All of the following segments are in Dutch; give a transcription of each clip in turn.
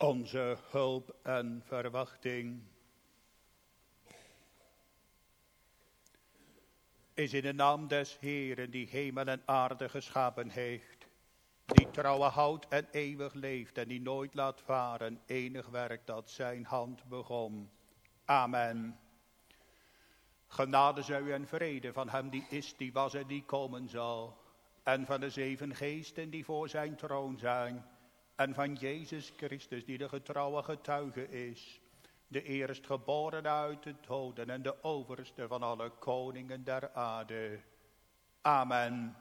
onze hulp en verwachting is in de naam des Heeren die hemel en aarde geschapen heeft, die trouwe houdt en eeuwig leeft en die nooit laat varen enig werk dat zijn hand begon. Amen. Genade zij u en vrede van hem die is, die was en die komen zal, en van de 7 geesten die voor zijn troon zijn, en van Jezus Christus die de getrouwe getuige is, de eerstgeboren uit de doden en de overste van alle koningen der aarde. Amen.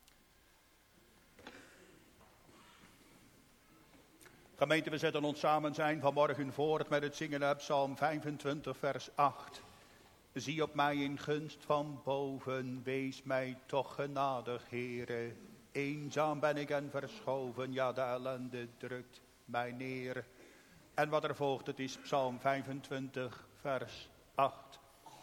Gemeente, we zetten ons samen zijn vanmorgen voort met het zingen uit Psalm 25 vers 8. Zie op mij in gunst van boven, wees mij toch genadig, Heere. Eenzaam ben ik en verschoven, ja de ellende drukt mij neer. En wat er volgt, het is Psalm 25 vers 8.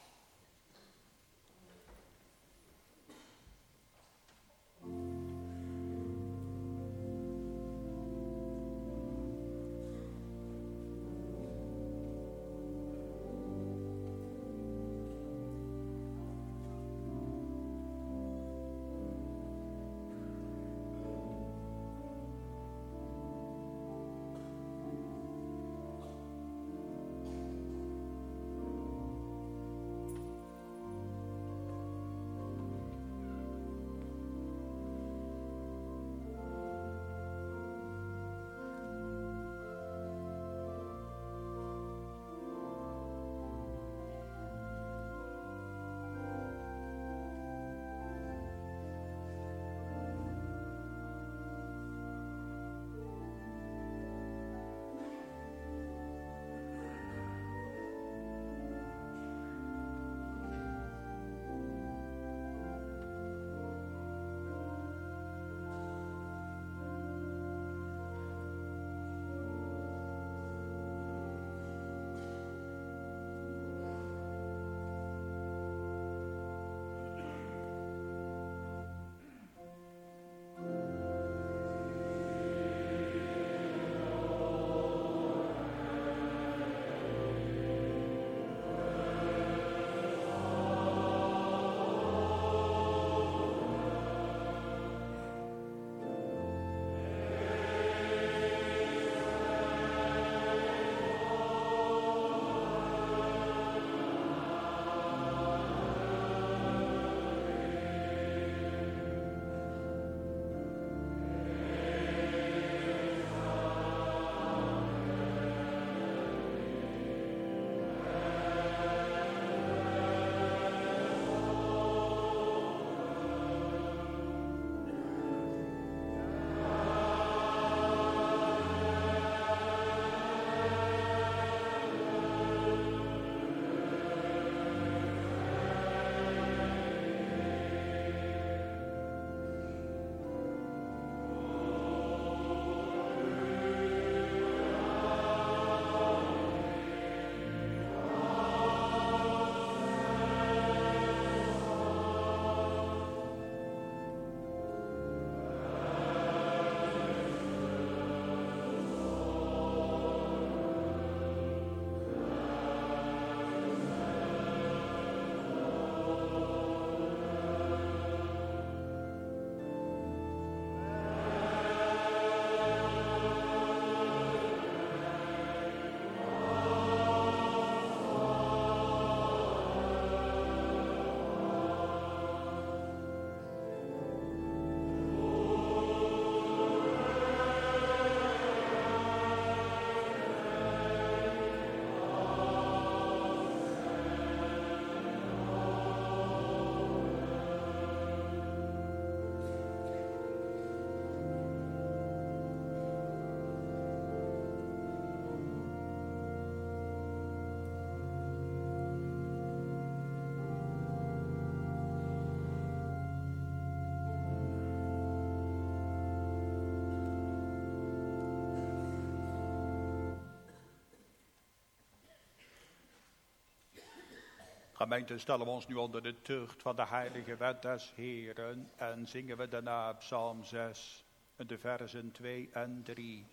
Gemeente, stellen we ons nu onder de tucht van de heilige wet des Heeren en zingen we daarna Psalm 6, de versen 2 en 3.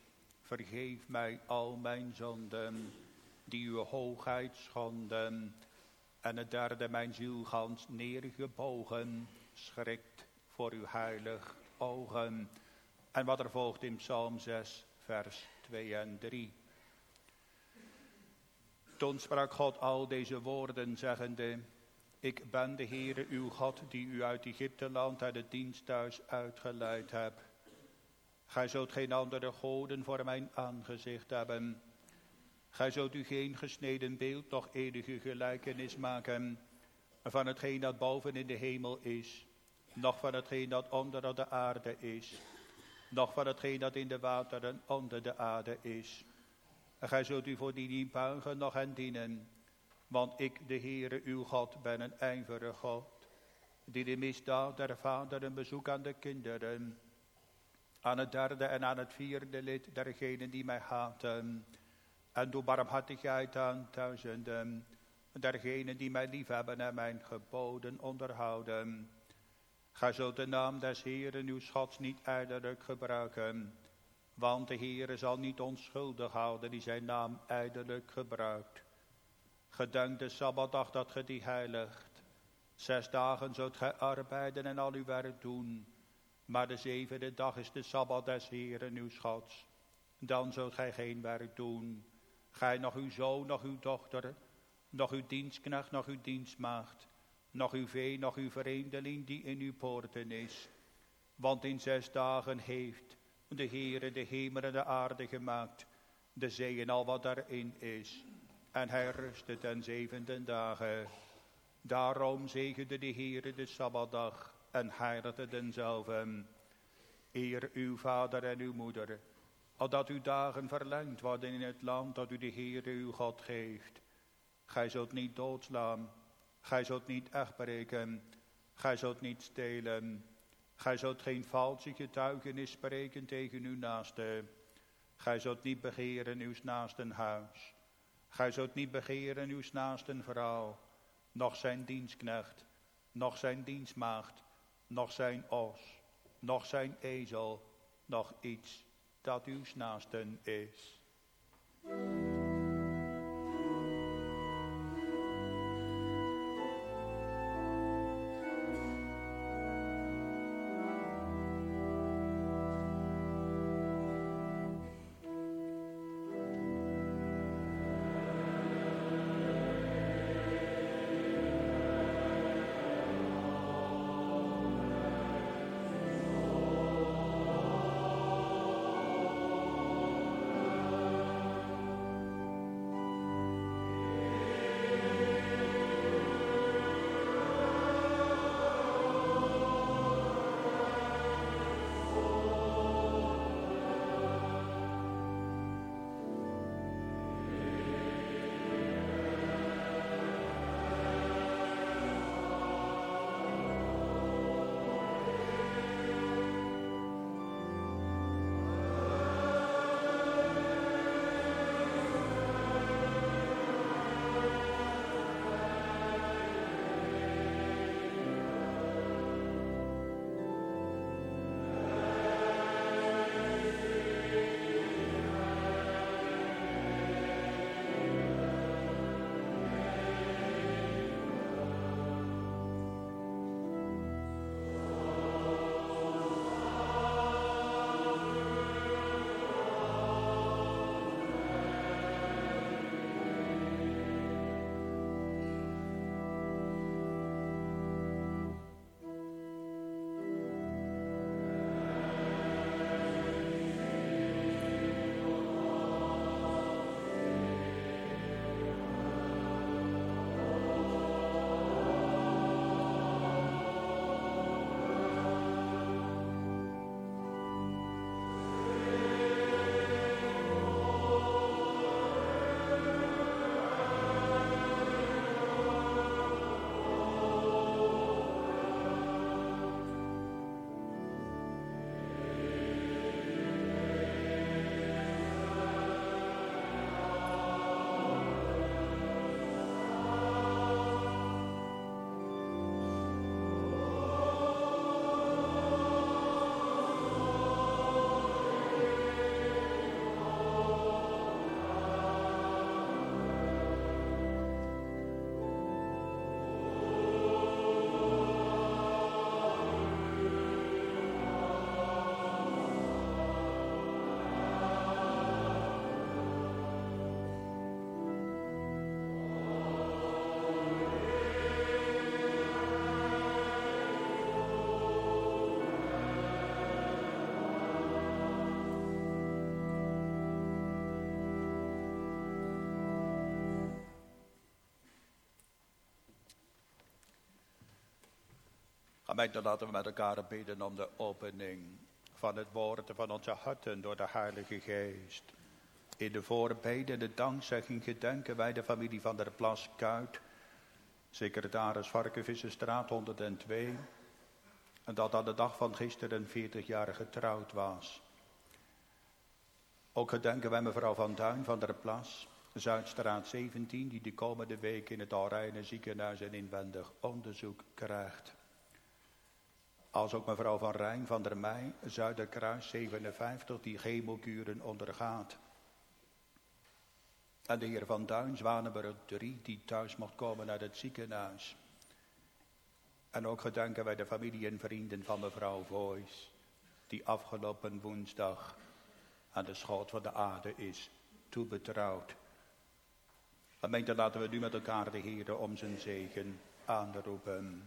vergeef mij al mijn zonden, die uw hoogheid schonden. En het derde, mijn ziel gans neergebogen, schrikt voor uw heilig ogen. En wat er volgt in Psalm 6, vers 2 en 3. Toen sprak God al deze woorden, zeggende: ik ben de Heere uw God, die u uit Egypteland, uit het diensthuis uitgeleid hebt. Gij zult geen andere goden voor mijn aangezicht hebben. Gij zult u geen gesneden beeld, noch enige gelijkenis maken van hetgeen dat boven in de hemel is, noch van hetgeen dat onder de aarde is, noch van hetgeen dat in de wateren onder de aarde is. En gij zult u voor die niet buigen, noch hen dienen. Want ik, de Heere uw God, ben een ijverige God, die de misdaad der vaderen bezoekt aan de kinderen, aan het derde en aan het vierde lid dergenen die mij haten, en doe barmhartigheid aan duizenden, dergenen die mij liefhebben en mijn geboden onderhouden. Gij zult de naam des Heeren uw Gods niet ijdelijk gebruiken, want de Heere zal niet onschuldig houden die zijn naam ijdelijk gebruikt. Gedenk de Sabbatdag dat ge die heiligt. 6 dagen zult gij arbeiden en al uw werk doen, maar de 7e dag is de Sabbat des Heeren uw Gods. Dan zult gij geen werk doen, gij nog uw zoon, nog uw dochter, nog uw dienstknecht, nog uw dienstmaagd, nog uw vee, nog uw vreemdeling die in uw poorten is. Want in 6 dagen heeft de Heere de hemel en de aarde gemaakt, de zee en al wat daarin is. En hij rustte ten 7e dagen. Daarom zegende de Heere de Sabbatdag en heiligde denzelven. Eer uw vader en uw moeder, opdat uw dagen verlengd worden in het land dat u de Heere uw God geeft. Gij zult niet doodslaan, gij zult niet echtbreken, gij zult niet stelen, gij zult geen valse getuigenis spreken tegen uw naaste. Gij zult niet begeren uw naasten huis. Gij zult niet begeren uw naasten vrouw, noch zijn dienstknecht, noch zijn dienstmaagd, noch zijn os, noch zijn ezel, noch iets dat uw naasten is. Amen, dan laten we met elkaar bidden om de opening van het woord van onze harten door de Heilige Geest. In de voorbeden, de dankzegging gedenken wij de familie van der Plas Kuit, secretaris Varkenvissenstraat 102. En dat aan de dag van gisteren 40 jaar getrouwd was. Ook gedenken wij mevrouw Van Duin van der Plas, Zuidstraat 17, die de komende week in het Alreine ziekenhuis een inwendig onderzoek krijgt. Als ook mevrouw Van Rijn van der Meij, Zuiderkruis 57, die chemokuren ondergaat. En de heer Van Duin, Zwanenburg 3, die thuis mocht komen uit het ziekenhuis. En ook gedenken wij de familie en vrienden van mevrouw Voys, die afgelopen woensdag aan de schoot van de aarde is toebetrouwd. Gemeente, laten we nu met elkaar de Heer om zijn zegen aanroepen.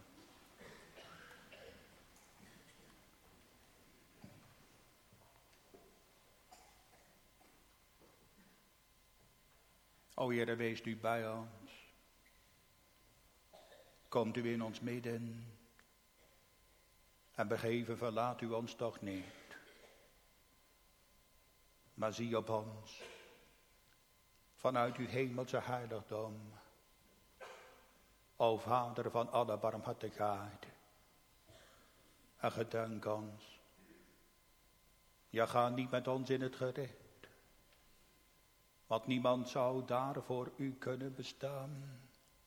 O Heere, wees u bij ons. Komt u in ons midden. En begeven verlaat u ons toch niet. Maar zie op ons. Vanuit uw hemelse heiligdom. O Vader van alle barmhartigheid. En gedenk ons. Ja, ga niet met ons in het gericht. Want niemand zou daar voor u kunnen bestaan.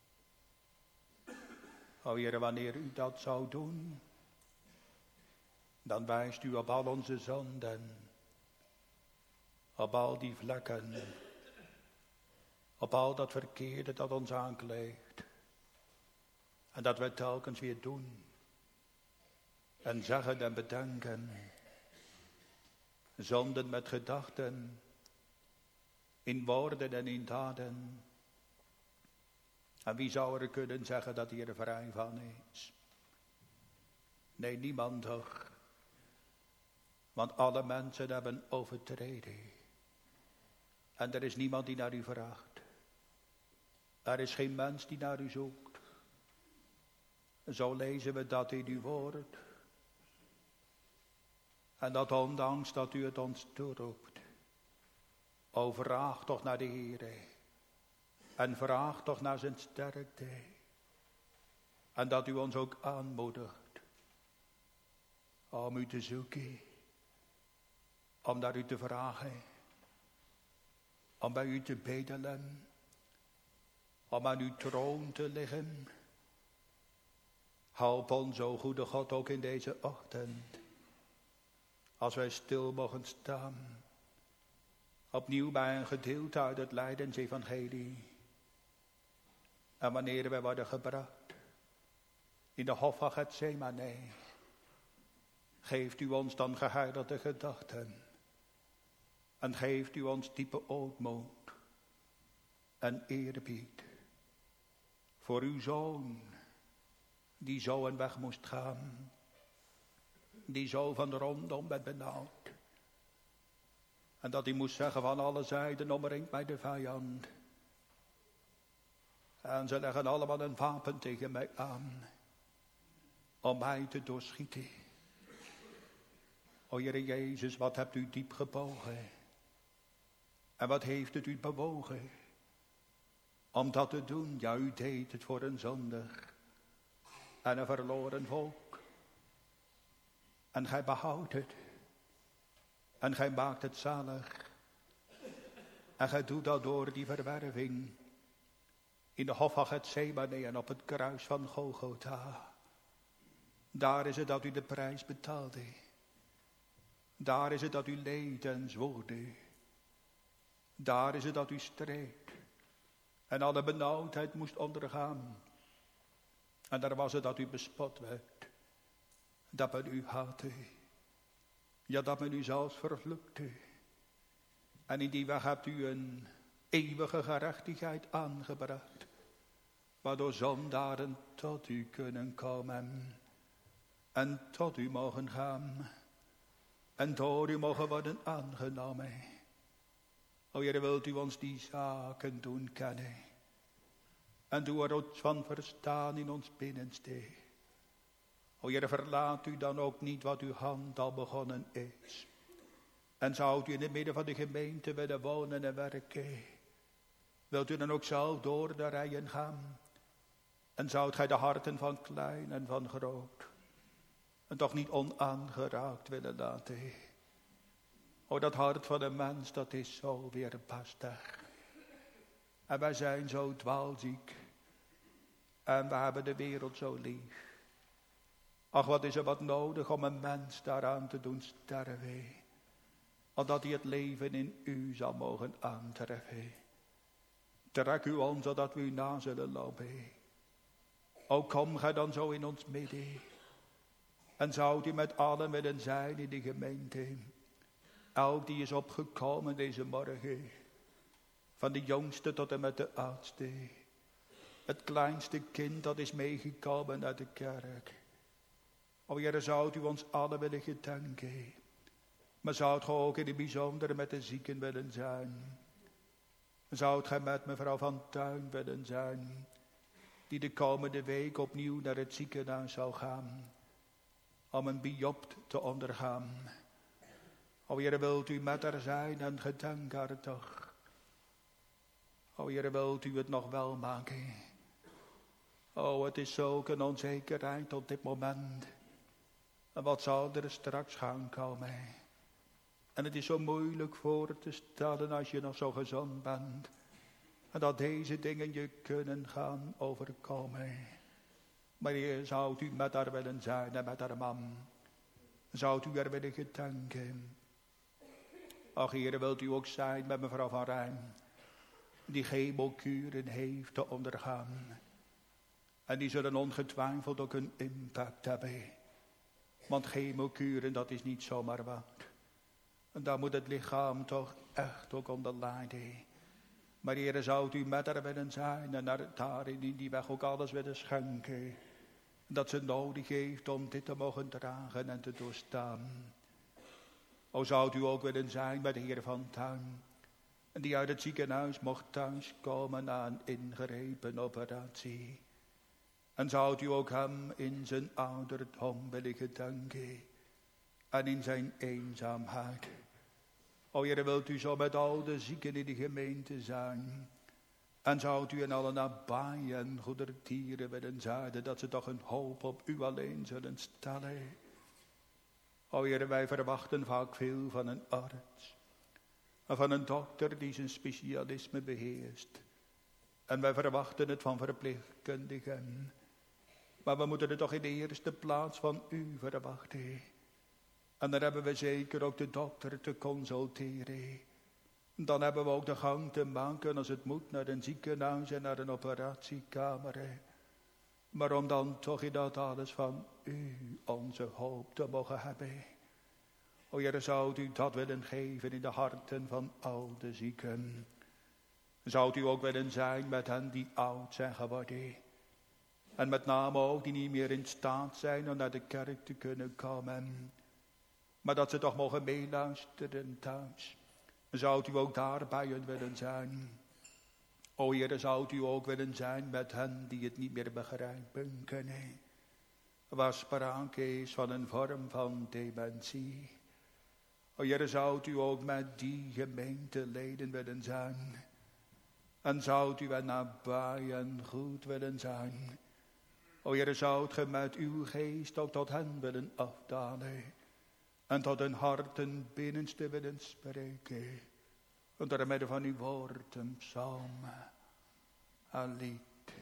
O Heer, wanneer u dat zou doen, dan wijst u op al onze zonden, op al die vlekken, op al dat verkeerde dat ons aankleeft. En dat we telkens weer doen en zeggen en bedenken, zonden met gedachten, in woorden en in daden. En wie zou er kunnen zeggen dat hij er vrij van is? Nee, niemand toch. Want alle mensen hebben overtreden. En er is niemand die naar u vraagt. Er is geen mens die naar u zoekt. Zo lezen we dat in uw woord. En dat ondanks dat u het ons toeroept. O, vraag toch naar de Heere. En vraag toch naar zijn sterkte. En dat u ons ook aanmoedigt. Om u te zoeken. Om naar u te vragen. Om bij u te bedelen. Om aan uw troon te liggen. Help ons, o goede God, ook in deze ochtend. Als wij stil mogen staan. Opnieuw bij een gedeelte uit het Lijdensevangelie. En wanneer wij worden gebracht in de hof van Getsemane, geeft u ons dan geheiligde gedachten. En geeft u ons diepe ootmoed en eerbied voor uw Zoon, die zo een weg moest gaan, die zo van rondom werd benauwd. En dat hij moest zeggen van alle zijden omringt mij de vijand. En ze leggen allemaal een wapen tegen mij aan. Om mij te doorschieten. O Heere Jezus, wat hebt u diep gebogen. En wat heeft het u bewogen. Om dat te doen, ja, u deed het voor een zondig. En een verloren volk. En gij behoudt het. En gij maakt het zalig. En gij doet dat door die verwerving. In de hof van Getsemane en op het kruis van Golgotha. Daar is het dat u de prijs betaalde. Daar is het dat u leed en zwoegde. Daar is het dat u streed. En alle benauwdheid moest ondergaan. En daar was het dat u bespot werd. Dat men u haatte. Ja, dat men u zelfs vervloekte. En in die weg hebt u een eeuwige gerechtigheid aangebracht. Waardoor zondaren tot u kunnen komen. En tot u mogen gaan. En door u mogen worden aangenomen. O Heer, wilt u ons die zaken doen kennen. En doe er ons van verstaan in ons binnenste. O Heer, verlaat u dan ook niet wat uw hand al begonnen is. En zou u in het midden van de gemeente willen wonen en werken? Wilt u dan ook zelf door de rijen gaan? En zoudt gij de harten van klein en van groot en toch niet onaangeraakt willen laten? O, dat hart van een mens, dat is zo weerbarstig. En wij zijn zo dwaalziek. En we hebben de wereld zo lief. Ach, wat is er wat nodig om een mens daaraan te doen sterven? Omdat hij het leven in u zal mogen aantreffen. Trek u ons, zodat we u na zullen lopen. O, kom gij dan zo in ons midden. En zoudt u met allen willen zijn in die gemeente. Elk die is opgekomen deze morgen. Van de jongste tot en met de oudste. Het kleinste kind dat is meegekomen uit de kerk. O Heer, zoudt u ons allen willen gedenken. Maar zoudt gij ook in het bijzonder met de zieken willen zijn. Zoudt gij met mevrouw Van Tuin willen zijn. Die de komende week opnieuw naar het ziekenhuis zou gaan. Om een biopt te ondergaan. O Heer, wilt u met haar zijn en gedenk haar toch. O Heer, wilt u het nog wel maken. O, het is zulk een onzekerheid op dit moment. En wat zal er straks gaan komen? En het is zo moeilijk voor te stellen als je nog zo gezond bent. En dat deze dingen je kunnen gaan overkomen. Maar Heer, zou u met haar willen zijn en met haar man? Zou u er willen gedenken? Ach Heer, wilt u ook zijn met mevrouw Van Rijn. Die chemokuren heeft te ondergaan. En die zullen ongetwijfeld ook een impact hebben. Want chemokuren, dat is niet zomaar wat. En daar moet het lichaam toch echt ook onder lijden. Maar Heer, zou u met haar willen zijn en daar in die weg ook alles willen schenken. Dat ze nodig heeft om dit te mogen dragen en te doorstaan. O, zou u ook willen zijn bij de Heer Van Tuin. En die uit het ziekenhuis mocht thuiskomen na een ingrepen operatie. En zou u ook hem in zijn ouderdom willen gedenken. En in zijn eenzaamheid. O Heer, wilt u zo met al de zieken in de gemeente zijn. En zou u in alle nabije en goedertieren willen zijn. Dat ze toch een hoop op u alleen zullen stellen. O Heer, wij verwachten vaak veel van een arts. En van een dokter die zijn specialisme beheerst. En wij verwachten het van verpleegkundigen. Maar we moeten het toch in de eerste plaats van u verwachten. En dan hebben we zeker ook de dokter te consulteren. Dan hebben we ook de gang te maken als het moet naar een ziekenhuis en naar een operatiekamer. Maar om dan toch in dat alles van u onze hoop te mogen hebben. O Heer, zou u dat willen geven in de harten van al de zieken. Zou u ook willen zijn met hen die oud zijn geworden. En met name ook die niet meer in staat zijn om naar de kerk te kunnen komen. Maar dat ze toch mogen meeluisteren thuis. Zou u ook daarbij hun willen zijn. O Heer, zou u ook willen zijn met hen die het niet meer begrijpen kunnen. Waar sprake is van een vorm van dementie. O Heer, zou u ook met die gemeenteleden willen zijn. En zou u hen nabij en goed willen zijn. O Heer, zou ge met uw geest ook tot hen willen afdalen. En tot hun harten binnenste willen spreken. En door middel van uw woord, een psalm, een lied.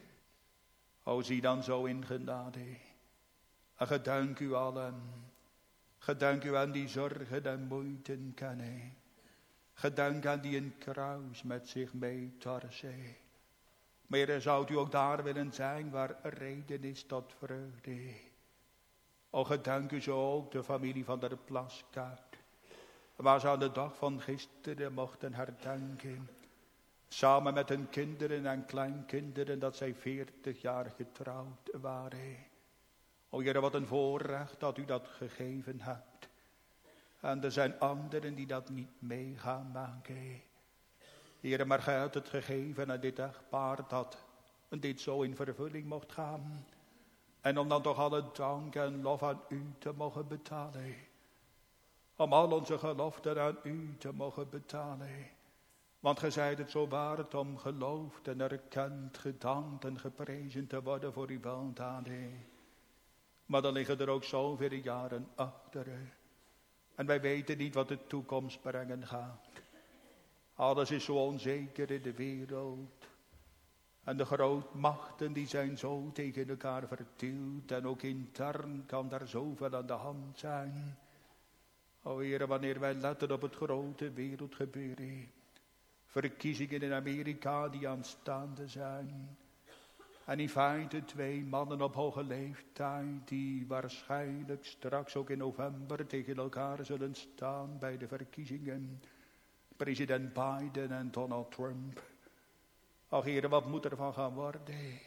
O, zie dan zo in genade. En gedank u allen. Gedank u aan die zorgen en moeiten kennen. Gedank aan die een kruis met zich meetorsen. Maar zou u ook daar willen zijn waar reden is tot vreugde. O, gedank u zo ook de familie van de Plaskaart. Waar ze aan de dag van gisteren mochten herdenken. Samen met hun kinderen en kleinkinderen dat zij 40 jaar getrouwd waren. O Heer, wat een voorrecht dat u dat gegeven hebt. En er zijn anderen die dat niet mee gaan maken. Heer, maar gij hebt het gegeven aan dit echtpaar dat dit zo in vervulling mocht gaan. En om dan toch alle dank en lof aan u te mogen betalen. Om al onze geloften aan u te mogen betalen. Want gij zijt het zo waard om geloofd en erkend, gedankt en geprezen te worden voor uw weldaden. Maar dan liggen er ook zoveel jaren achter. En wij weten niet wat de toekomst brengen gaat. Alles is zo onzeker in de wereld. En de grootmachten die zijn zo tegen elkaar verdeeld. En ook intern kan daar zoveel aan de hand zijn. O Heer, wanneer wij letten op het grote wereldgebeuren. Verkiezingen in Amerika die aanstaande zijn. En in feite 2 mannen op hoge leeftijd die waarschijnlijk straks ook in november tegen elkaar zullen staan bij de verkiezingen. President Biden en Donald Trump. Ach Heer, wat moet er van gaan worden?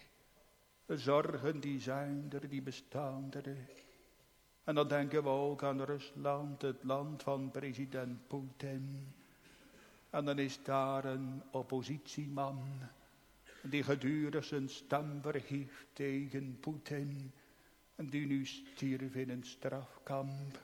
De zorgen die zijn er, die bestaan er. En dan denken we ook aan Rusland, het land van president Poetin. En dan is daar een oppositieman die gedurig zijn stem verhieft tegen Poetin. En die nu stierf in een strafkamp.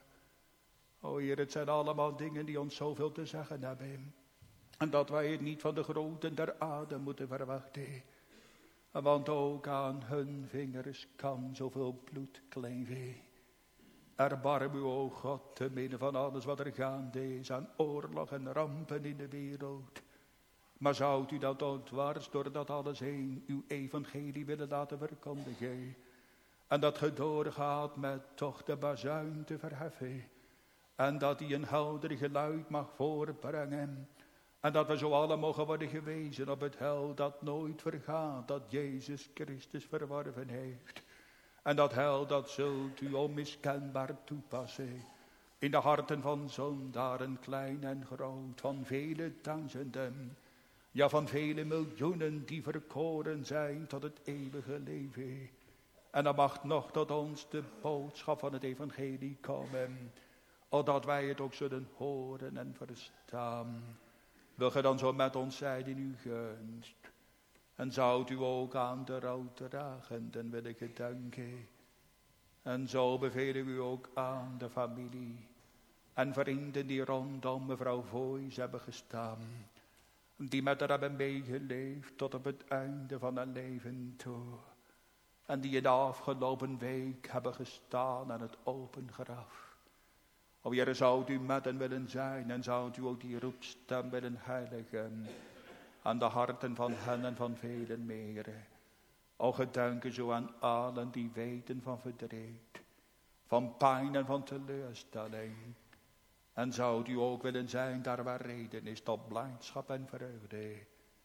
O Heer, het zijn allemaal dingen die ons zoveel te zeggen hebben. En dat wij het niet van de groten der aarde moeten verwachten. Want ook aan hun vingers kan zoveel bloed kleven. Erbarm u, o God, te midden van alles wat er gaande is aan oorlog en rampen in de wereld. Maar zou u dat ook dwars door dat alles heen uw evangelie willen laten verkondigen. En dat ge doorgaat met toch de bazuin te verheffen. En dat die een helder geluid mag voorbrengen. En dat we zo allen mogen worden gewezen op het heil dat nooit vergaat. Dat Jezus Christus verworven heeft. En dat heil dat zult u onmiskenbaar toepassen. In de harten van zondaren, klein en groot. Van vele duizenden. Ja, van vele miljoenen die verkoren zijn tot het eeuwige leven. En dan mag nog tot ons de boodschap van het evangelie komen. Opdat wij het ook zullen horen en verstaan. Wil ge dan zo met ons zijn in uw gunst. En zoudt u ook aan de rouwdragenden willen gedenken. En zo bevelen u ook aan de familie. En vrienden die rondom mevrouw Voys hebben gestaan. Die met haar hebben meegeleefd tot op het einde van haar leven toe. En die in de afgelopen week hebben gestaan aan het open graf. O Heer, zou u met hen willen zijn en zou u ook die roepstem willen heiligen aan de harten van hen en van velen meer. O gedenken zo aan allen die weten van verdriet, van pijn en van teleurstelling. En zou u ook willen zijn daar waar reden is tot blijdschap en vreugde.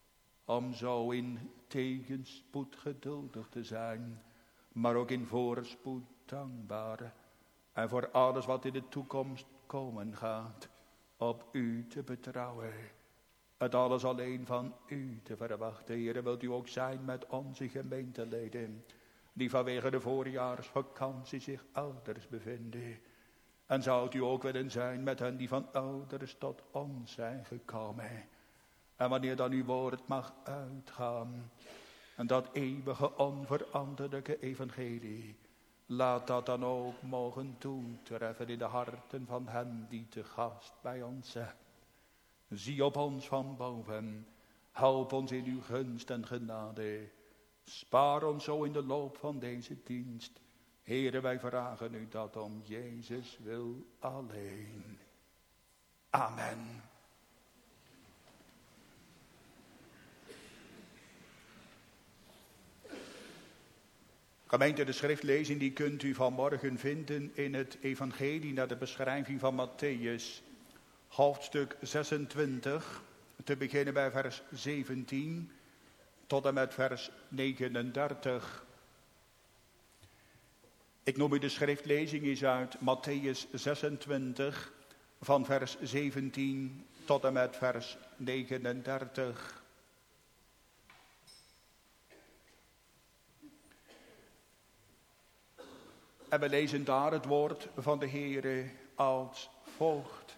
Om zo in tegenspoed geduldig te zijn, maar ook in voorspoed dankbaar. En voor alles wat in de toekomst komen gaat, op u te betrouwen. Het alles alleen van u te verwachten. Heer, wilt u ook zijn met onze gemeenteleden, die vanwege de voorjaarsvakantie zich elders bevinden. En zou u ook willen zijn met hen die van elders tot ons zijn gekomen. En wanneer dan uw woord mag uitgaan, en dat eeuwige onveranderlijke evangelie, laat dat dan ook mogen toetreffen in de harten van hen die te gast bij ons zijn. Zie op ons van boven, help ons in uw gunst en genade. Spaar ons zo in de loop van deze dienst. Heere, wij vragen u dat om Jezus wil alleen. Amen. Gemeente, de schriftlezing die kunt u vanmorgen vinden in het evangelie naar de beschrijving van Mattheüs. Hoofdstuk 26, te beginnen bij vers 17 tot en met vers 39. Ik noem u de schriftlezing is uit Mattheüs 26 van vers 17 tot en met vers 39. En we lezen daar het woord van de Heere als volgt.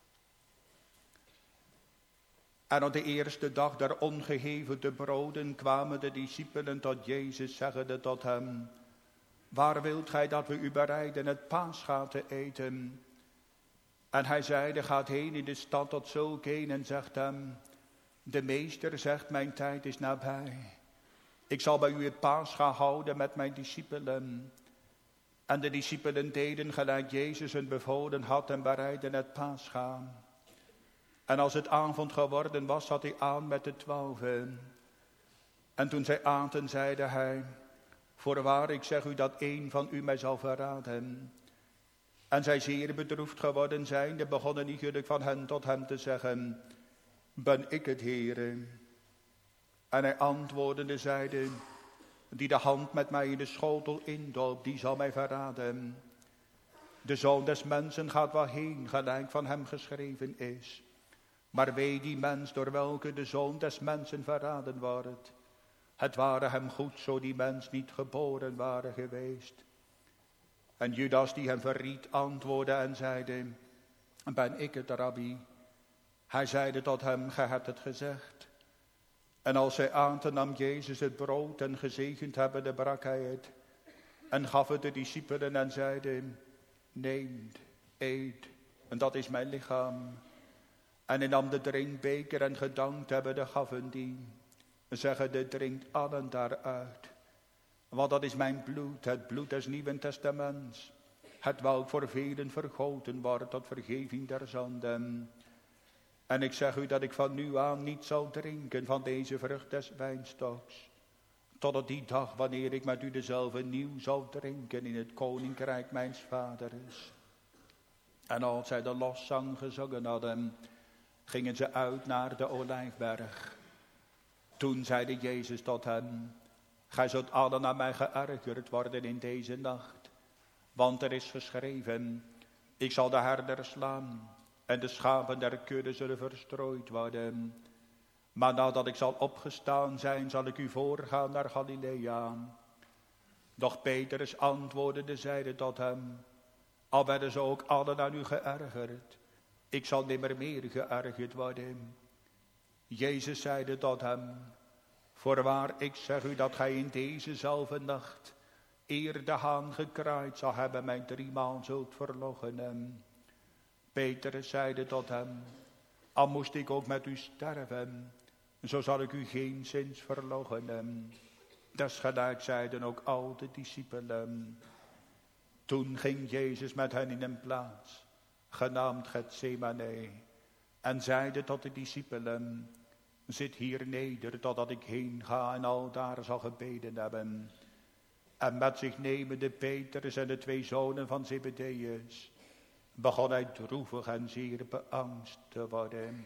En op de eerste dag der ongehevelde broden kwamen de discipelen tot Jezus, zeggende tot hem: waar wilt gij dat we u bereiden het paascha te eten? En hij zeide, gaat heen in de stad tot zulkeen en zegt hem, de meester zegt, mijn tijd is nabij. Ik zal bij u het paascha houden met mijn discipelen. En de discipelen deden gelijk Jezus hun bevolen had en bereidden het paascha. En als het avond geworden was, zat hij aan met de 12. En toen zij aten, zeide hij, voorwaar, ik zeg u dat een van u mij zal verraden. En zij zeer bedroefd geworden zijnde, begonnen iegelijk van hen tot hem te zeggen, ben ik het, Heere? En hij antwoordende zeide, die de hand met mij in de schotel indoopt, die zal mij verraden. De Zoon des Mensen gaat wel heen, gelijk van hem geschreven is. Maar wee die mens door welke de Zoon des Mensen verraden wordt. Het ware hem goed zo die mens niet geboren ware geweest. En Judas die hem verried antwoordde en zeide, ben ik het, Rabbi? Hij zeide tot hem, gij hebt het gezegd. En als zij aten, nam Jezus het brood en gezegend hebbende brak hij het. En gaf het de discipelen en zeide, neemt, eet, en dat is mijn lichaam. En hij nam de drinkbeker en gedankt hebbende gaf hun die. Zeggende, drinkt allen daaruit. Want dat is mijn bloed, het bloed des Nieuwen Testaments. Het welk voor velen vergoten wordt tot vergeving der zonden. En ik zeg u dat ik van nu aan niet zal drinken van deze vrucht des wijnstoks. Tot die dag wanneer ik met u dezelfde nieuw zal drinken in het koninkrijk mijns vaders. En als zij de loszang gezongen hadden, gingen ze uit naar de Olijfberg. Toen zeide Jezus tot hen, gij zult allen aan mij geërgerd worden in deze nacht. Want er is geschreven, ik zal de herder slaan en de schapen der kudde zullen verstrooid worden. Maar nadat ik zal opgestaan zijn, zal ik u voorgaan naar Galilea. Doch Petrus antwoordde, zeide tot hem, al werden ze ook allen aan u geërgerd, ik zal nimmer meer geërgerd worden. Jezus zeide tot hem, voorwaar, ik zeg u dat gij in dezezelfde nacht, eer de haan gekraaid zal hebben, mij 3 maal zult verloochenen. Petrus zeide tot hem, al moest ik ook met u sterven, zo zal ik u geenszins verloochenen. Desgelijk zeiden ook al de discipelen. Toen ging Jezus met hen in een plaats, genaamd Getsemane, en zeide tot de discipelen, zit hier neder totdat ik heen ga en aldaar zal gebeden hebben. En met zich nemende Petrus en de 2 zonen van Zebedeus, begon hij droevig en zeer beangst te worden.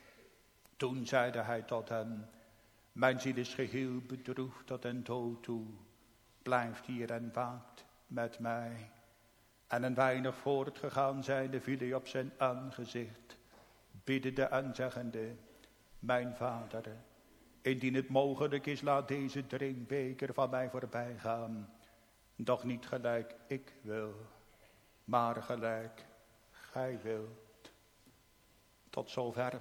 Toen zeide hij tot hen, mijn ziel is geheel bedroefd tot den dood toe. Blijft hier en waakt met mij. En een weinig voortgegaan zijnde viel hij op zijn aangezicht, biddende en zeggende, mijn vader, indien het mogelijk is, laat deze drinkbeker van mij voorbij gaan. Doch niet gelijk ik wil, maar gelijk gij wilt. Tot zover.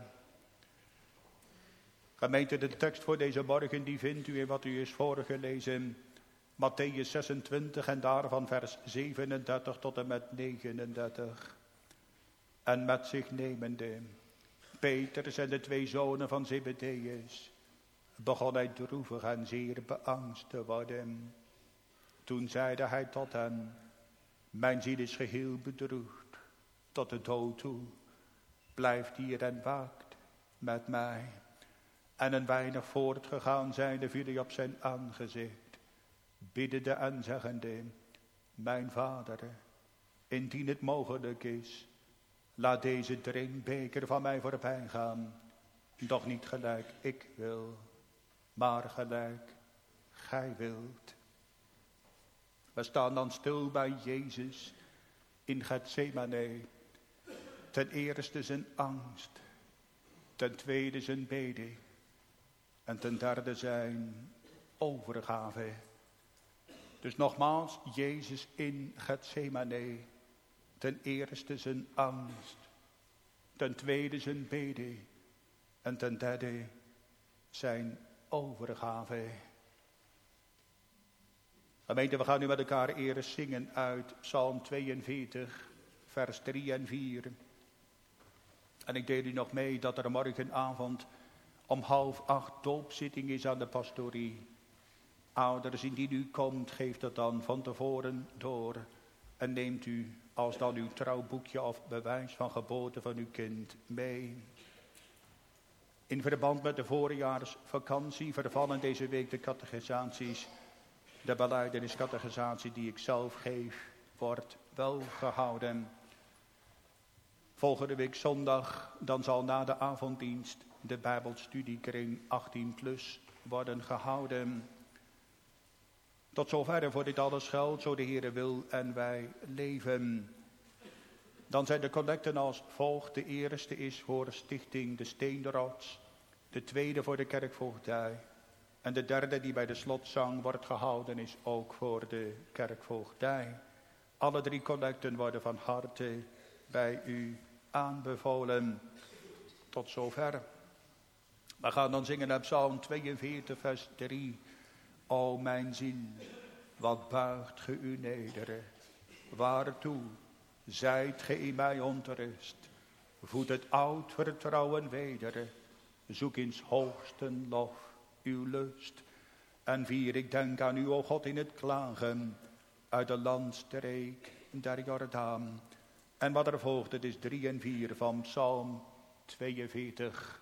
Gemeente, de tekst voor deze morgen, die vindt u in wat u is voorgelezen. Mattheüs 26 en daarvan vers 37 tot en met 39. En met zich nemende Petrus en de 2 zonen van Zebedeus, begon hij droevig en zeer beangst te worden. Toen zeide hij tot hen, mijn ziel is geheel bedroefd tot de dood toe. Blijft hier en waakt met mij. En een weinig voortgegaan zijnde viel hij op zijn aangezicht, biddende en zeggende, mijn vader, indien het mogelijk is, laat deze drinkbeker van mij voorbij gaan. Doch niet gelijk ik wil, maar gelijk gij wilt. We staan dan stil bij Jezus in Getsemane. Ten eerste zijn angst, ten tweede zijn bede en ten derde zijn overgave. Dus nogmaals, Jezus in Getsemane. Ten eerste zijn angst, ten tweede zijn bede en ten derde zijn overgave. Gemeente, we gaan nu met elkaar eerst zingen uit Psalm 42, vers 3 en 4. En ik deel u nog mee dat er morgenavond om 7:30 doopzitting is aan de pastorie. Ouders, indien u komt, geeft dat dan van tevoren door. En neemt u als dan uw trouwboekje of bewijs van geboorte van uw kind mee. In verband met de voorjaarsvakantie vervallen deze week de catechisaties. De belijdeniscatechisatie die ik zelf geef, wordt wel gehouden. Volgende week zondag, dan zal na de avonddienst de Bijbelstudiekring 18+ worden gehouden. Tot zover voor dit alles geldt, zo de Heere wil en wij leven. Dan zijn de collecten als volgt. De eerste is voor Stichting de Steenrots. De tweede voor de kerkvoogdij. En de derde die bij de slotzang wordt gehouden is ook voor de kerkvoogdij. Alle 3 collecten worden van harte bij u aanbevolen. Tot zover. We gaan dan zingen uit Psalm 42 vers 3. O mijn ziel, wat buigt ge u neder? Waartoe zijt ge in mij ontrust? Voed het oud vertrouwen weder. Zoek in hoogsten lof uw lust. En vier ik denk aan u, o God, in het klagen. Uit de landstreek der Jordaan. En wat er volgt, het is 3 en 4 van Psalm 42.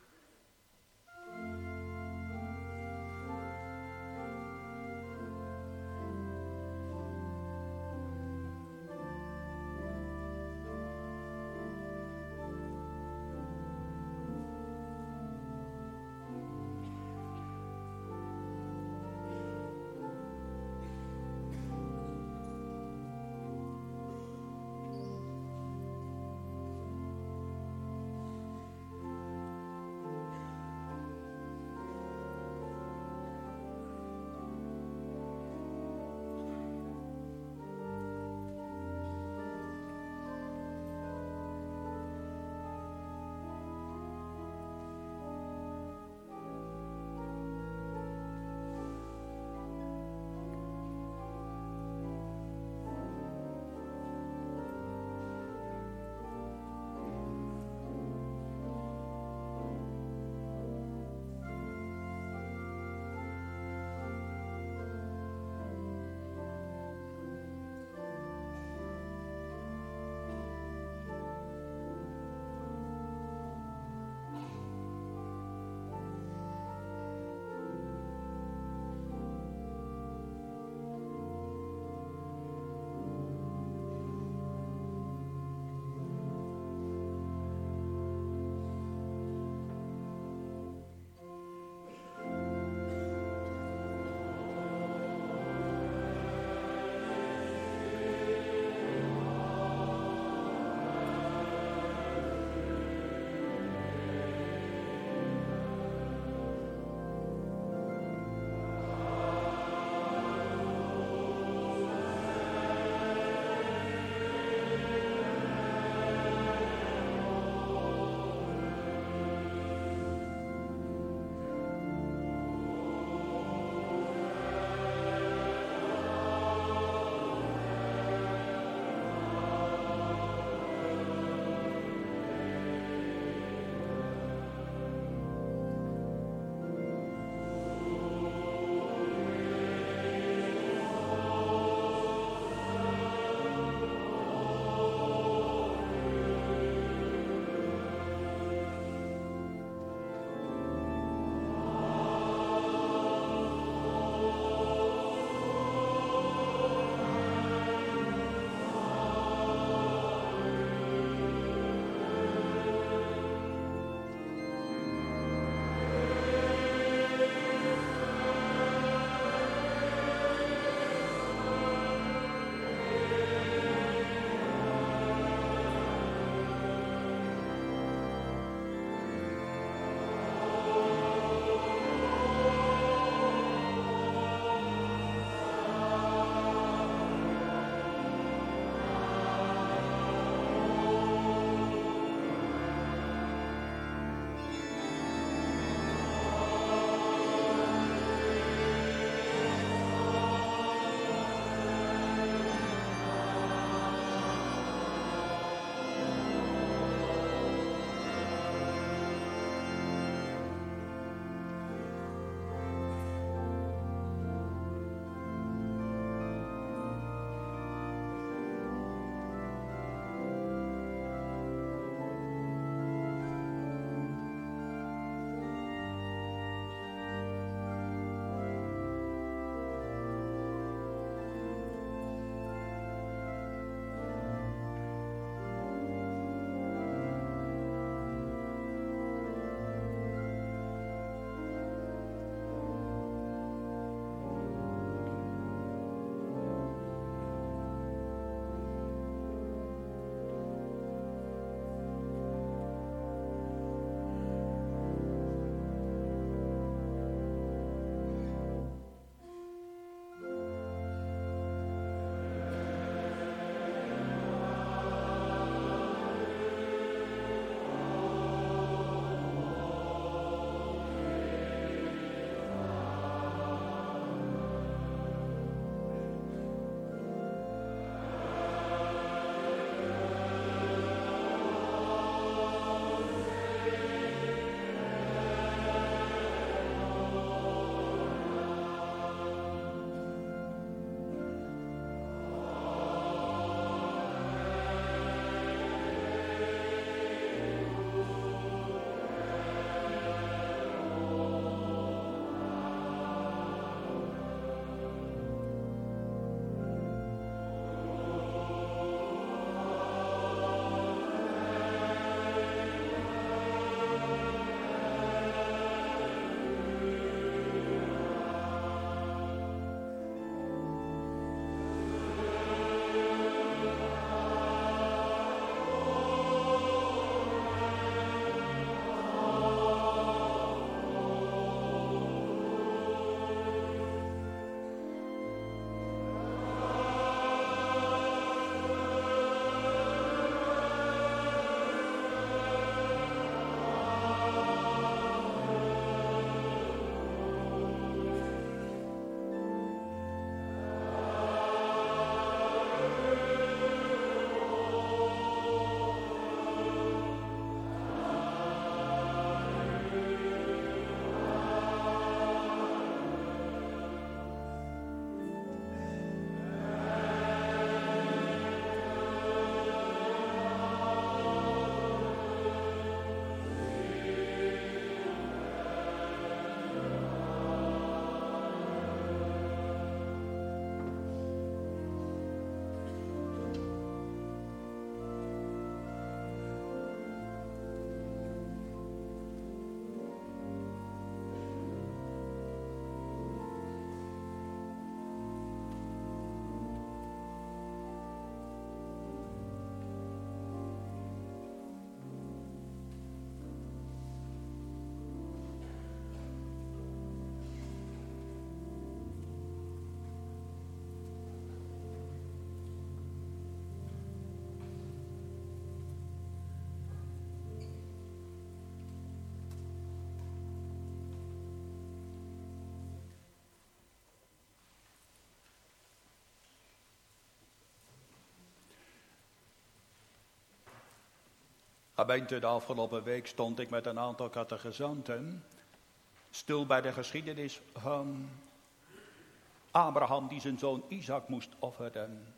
Gemeente, de afgelopen week stond ik met een aantal catechizanten stil bij de geschiedenis van Abraham die zijn zoon Isaac moest offeren.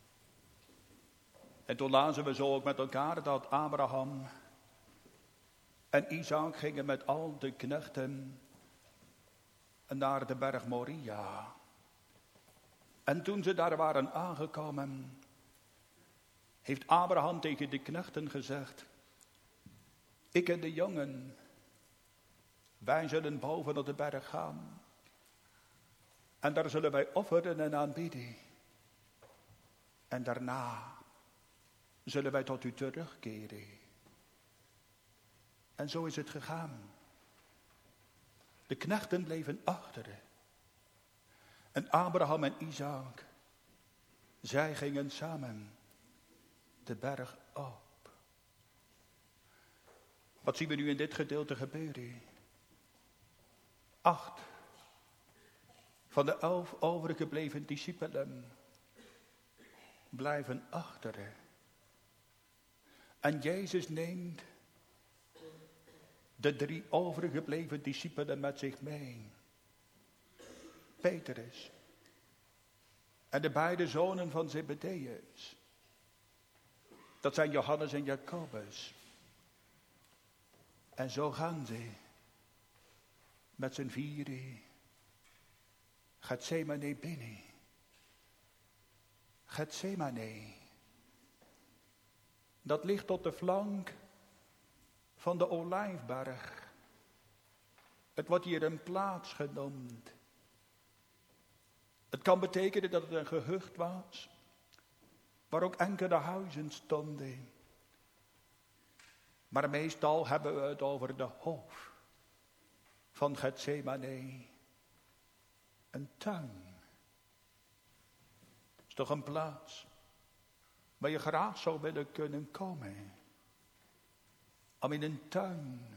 En toen lazen we zo ook met elkaar dat Abraham en Isaac gingen met al de knechten naar de berg Moria. En toen ze daar waren aangekomen, heeft Abraham tegen de knechten gezegd: ik en de jongen, wij zullen boven op de berg gaan. En daar zullen wij offeren en aanbieden. En daarna zullen wij tot u terugkeren. En zo is het gegaan. De knechten bleven achter. En Abraham en Isaac, zij gingen samen de berg op. Wat zien we nu in dit gedeelte gebeuren? 8 van de 11 overgebleven discipelen blijven achter. En Jezus neemt de 3 overgebleven discipelen met zich mee. Petrus en de beide zonen van Zebedeus. Dat zijn Johannes en Jacobus. En zo gaan ze met z'n 4 Getsemane binnen. Getsemane. Dat ligt op de flank van de Olijfberg. Het wordt hier een plaats genoemd. Het kan betekenen dat het een gehucht was, waar ook enkele huizen stonden. Maar meestal hebben we het over de hof van Getsemane. Een tuin. Het is toch een plaats waar je graag zou willen kunnen komen. Om in een tuin,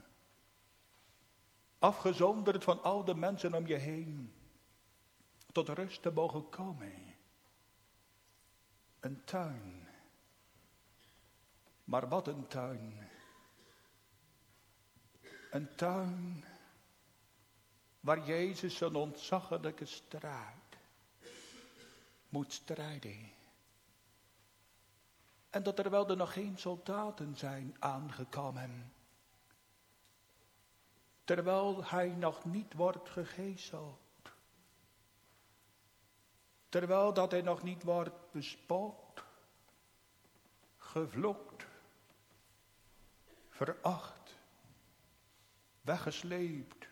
afgezonderd van al de mensen om je heen, tot rust te mogen komen. Een tuin. Maar wat een tuin. Een tuin waar Jezus een ontzaglijke strijd moet strijden. En dat terwijl er nog geen soldaten zijn aangekomen. Terwijl hij nog niet wordt gegezeld. Terwijl dat hij nog niet wordt bespot, gevloekt, veracht, weggesleept,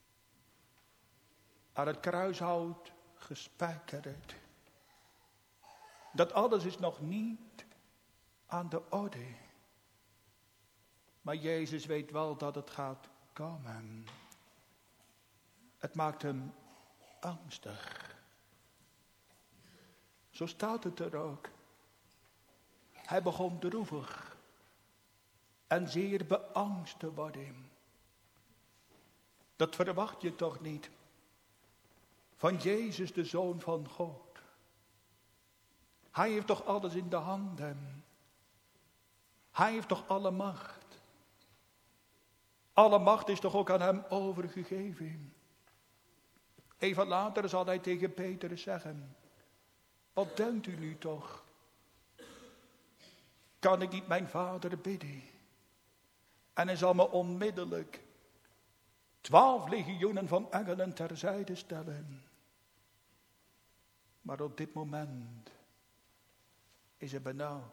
aan het kruishout gespijkerd. Dat alles is nog niet aan de orde. Maar Jezus weet wel dat het gaat komen. Het maakt hem angstig. Zo staat het er ook. Hij begon droevig en zeer beangst te worden. Dat verwacht je toch niet van Jezus, de Zoon van God. Hij heeft toch alles in de handen. Hij heeft toch alle macht. Alle macht is toch ook aan hem overgegeven. Even later zal hij tegen Petrus zeggen: wat denkt u nu toch? Kan ik niet mijn Vader bidden? En hij zal me onmiddellijk 12 legioenen van engelen terzijde stellen. Maar op dit moment is hij benauwd.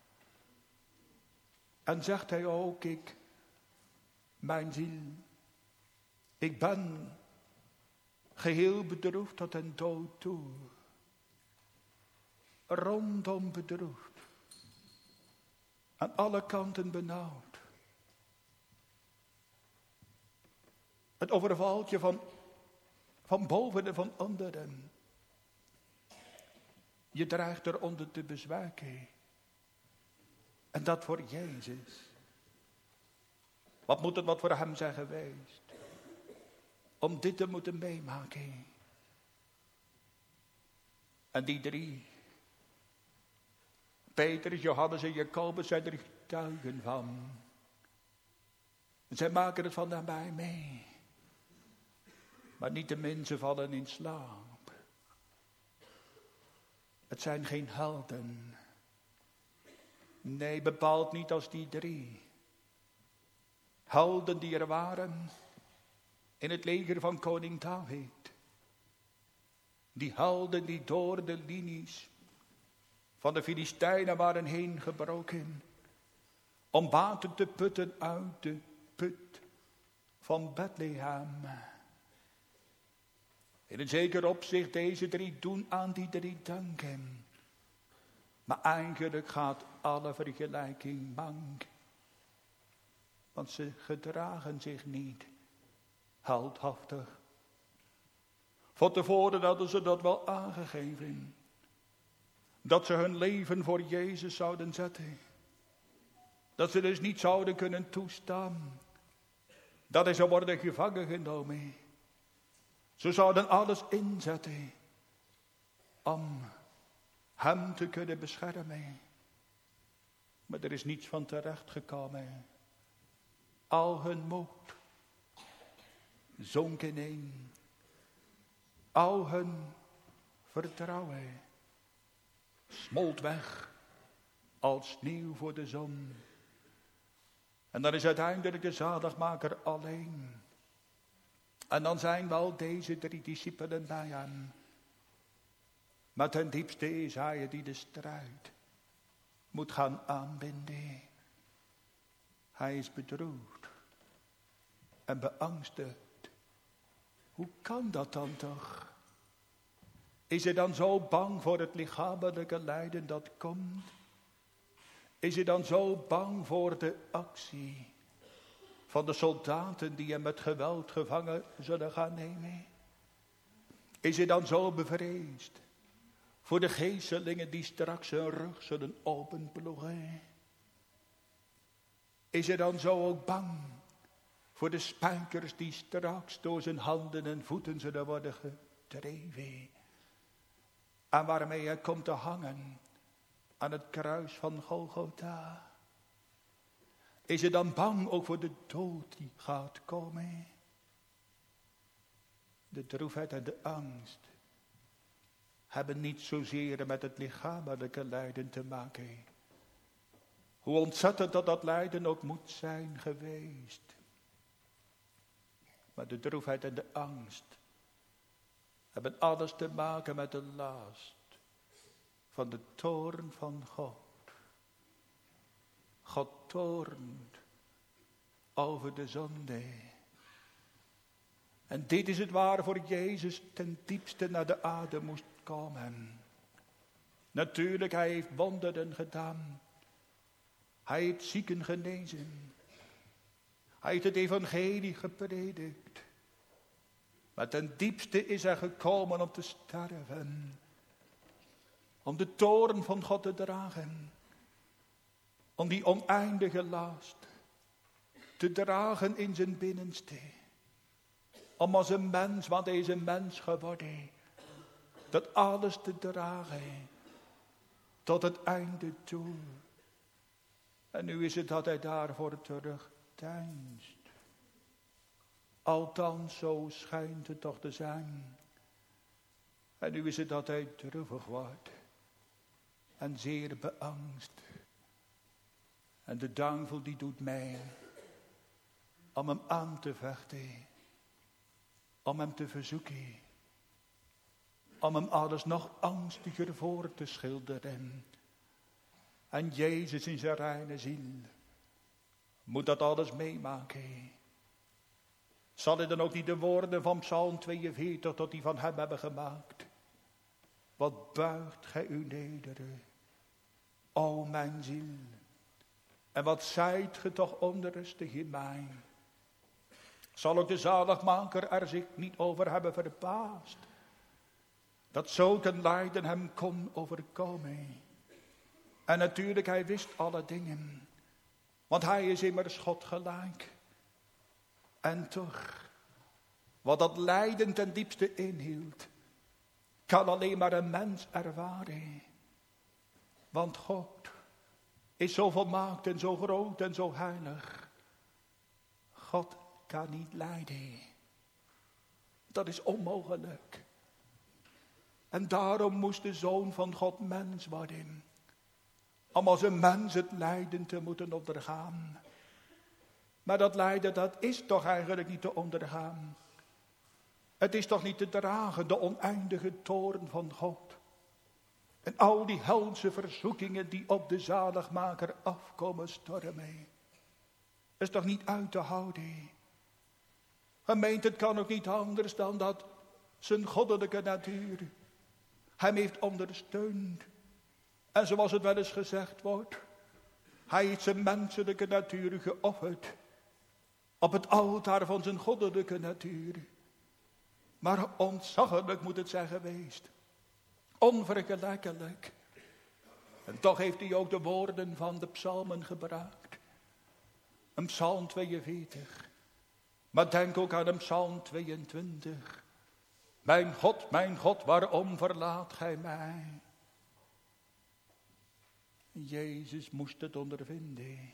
En zegt hij ook: mijn ziel, ik ben geheel bedroefd tot den dood toe. Rondom bedroefd. Aan alle kanten benauwd. Het overvalt je van boven en van onderen. Je dreigt eronder te bezwijken. En dat voor Jezus. Wat moet het wat voor hem zijn geweest? Om dit te moeten meemaken. En die 3, Petrus, Johannes en Jacobus, zijn er getuigen van. Zij maken het van daarbij mee. Maar niet de mensen vallen in slaap. Het zijn geen helden. Nee, bepaald niet als die 3. Helden die er waren in het leger van koning David. Die helden die door de linies van de Filistijnen waren heen gebroken. Om water te putten uit de put van Bethlehem. In een zeker opzicht deze 3 doen aan die 3 denken. Maar eigenlijk gaat alle vergelijking mank. Want ze gedragen zich niet heldhaftig. Van tevoren hadden ze dat wel aangegeven. Dat ze hun leven voor Jezus zouden zetten. Dat ze dus niet zouden kunnen toestaan dat hij zou worden gevangen genomen. Ze zouden alles inzetten om hem te kunnen beschermen. Maar er is niets van terecht gekomen. Al hun moed zonk ineen. Al hun vertrouwen smolt weg als sneeuw voor de zon. En dan is uiteindelijk de zaligmaker alleen. En dan zijn wel deze 3 discipelen bij hem. Maar ten diepste is hij die de strijd moet gaan aanbinden. Hij is bedroefd en beangstigd. Hoe kan dat dan toch? Is hij dan zo bang voor het lichamelijke lijden dat komt? Is hij dan zo bang voor de actie van de soldaten die hem met geweld gevangen zullen gaan nemen? Is hij dan zo bevreesd voor de geeselingen die straks hun rug zullen openploegen? Is hij dan zo ook bang voor de spijkers die straks door zijn handen en voeten zullen worden gedreven? En waarmee hij komt te hangen aan het kruis van Golgotha. Is hij dan bang ook voor de dood die gaat komen? De droefheid en de angst hebben niet zozeer met het lichamelijke lijden te maken. Hoe ontzettend dat lijden ook moet zijn geweest. Maar de droefheid en de angst hebben alles te maken met de last van de toorn van God. God toornt over de zonde. En dit is het waarvoor Jezus ten diepste naar de aarde moest komen. Natuurlijk, hij heeft wonderen gedaan. Hij heeft zieken genezen. Hij heeft het evangelie gepredikt. Maar ten diepste is hij gekomen om te sterven. Om de toorn van God te dragen. Om die oneindige last te dragen in zijn binnenste. Om als een mens, want hij is een mens geworden, dat alles te dragen tot het einde toe. En nu is het dat hij daarvoor terugdeinst. Althans, zo schijnt het toch te zijn. En nu is het dat hij droevig wordt en zeer beangst. En de duivel die doet mij om hem aan te vechten, om hem te verzoeken, om hem alles nog angstiger voor te schilderen. En Jezus in zijn reine ziel moet dat alles meemaken. Zal hij dan ook niet de woorden van Psalm 42 tot die van hem hebben gemaakt? Wat buigt gij u neder, o mijn ziel. En wat zijt ge toch onrustig in mij. Zal ook de zaligmaker er zich niet over hebben verbaasd, dat zulk een lijden hem kon overkomen. En natuurlijk, hij wist alle dingen, want hij is immers God gelijk. En toch, wat dat lijden ten diepste inhield, kan alleen maar een mens ervaren. Want God is zo volmaakt en zo groot en zo heilig. God kan niet lijden. Dat is onmogelijk. En daarom moest de Zoon van God mens worden. Om als een mens het lijden te moeten ondergaan. Maar dat lijden, dat is toch eigenlijk niet te ondergaan. Het is toch niet te dragen, de oneindige toorn van God. En al die helse verzoekingen die op de zaligmaker afkomen stormen. Is toch niet uit te houden. Gemeente, het kan ook niet anders dan dat zijn goddelijke natuur hem heeft ondersteund. En zoals het wel eens gezegd wordt, hij heeft zijn menselijke natuur geofferd op het altaar van zijn goddelijke natuur. Maar ontzaglijk moet het zijn geweest. Onvergelijkelijk. En toch heeft hij ook de woorden van de psalmen gebruikt. Een psalm 42. Maar denk ook aan een psalm 22. Mijn God, waarom verlaat gij mij? Jezus moest het ondervinden.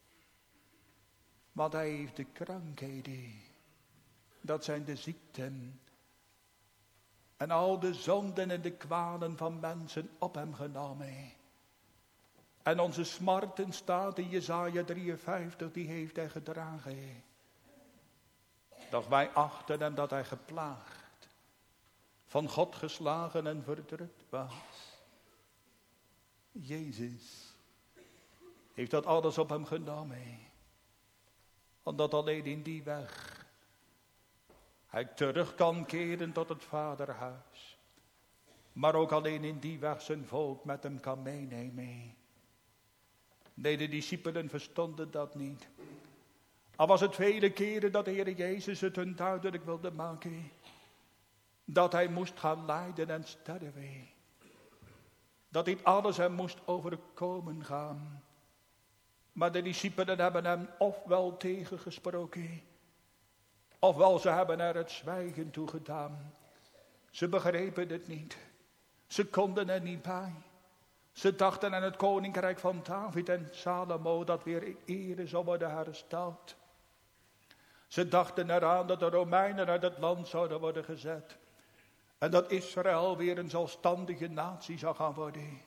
Want hij heeft de krankheden. Dat zijn de ziekten. En al de zonden en de kwalen van mensen op hem genomen. En onze smarten staat in Jesaja 53, die heeft hij gedragen. Doch wij achten hem dat hij geplaagd, van God geslagen en verdrukt was. Jezus heeft dat alles op hem genomen. Omdat alleen in die weg hij terug kan keren tot het vaderhuis. Maar ook alleen in die weg zijn volk met hem kan meenemen. Nee, de discipelen verstonden dat niet. Al was het vele keren dat de Heer Jezus het hun duidelijk wilde maken. Dat hij moest gaan lijden en sterven. Dat dit alles hem moest overkomen gaan. Maar de discipelen hebben hem ofwel tegengesproken. Ofwel ze hebben er het zwijgen toe gedaan. Ze begrepen het niet. Ze konden er niet bij. Ze dachten aan het koninkrijk van David en Salomo dat weer in ere zou worden hersteld. Ze dachten eraan dat de Romeinen uit het land zouden worden gezet. En dat Israël weer een zelfstandige natie zou gaan worden.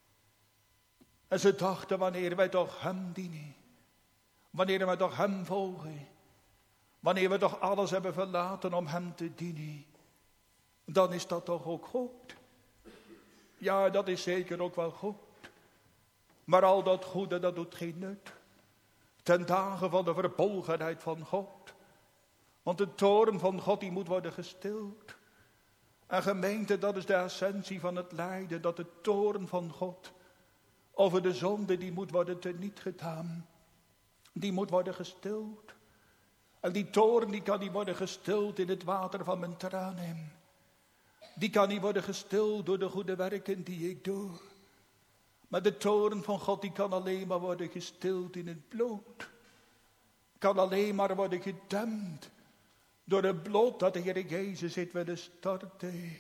En ze dachten, wanneer wij toch hem dienen. Wanneer wij toch hem volgen. Wanneer we toch alles hebben verlaten om hem te dienen. Dan is dat toch ook goed. Ja, dat is zeker ook wel goed. Maar al dat goede, dat doet geen nut. Ten dagen van de verbolgenheid van God. Want de toorn van God, die moet worden gestild. En gemeente, dat is de essentie van het lijden. Dat de toorn van God over de zonde, die moet worden teniet gedaan. Die moet worden gestild. En die toorn, die kan niet worden gestild in het water van mijn tranen. Die kan niet worden gestild door de goede werken die ik doe. Maar de toorn van God, die kan alleen maar worden gestild in het bloed. Kan alleen maar worden gedempt door het bloed dat de Heer Jezus heeft willen storten.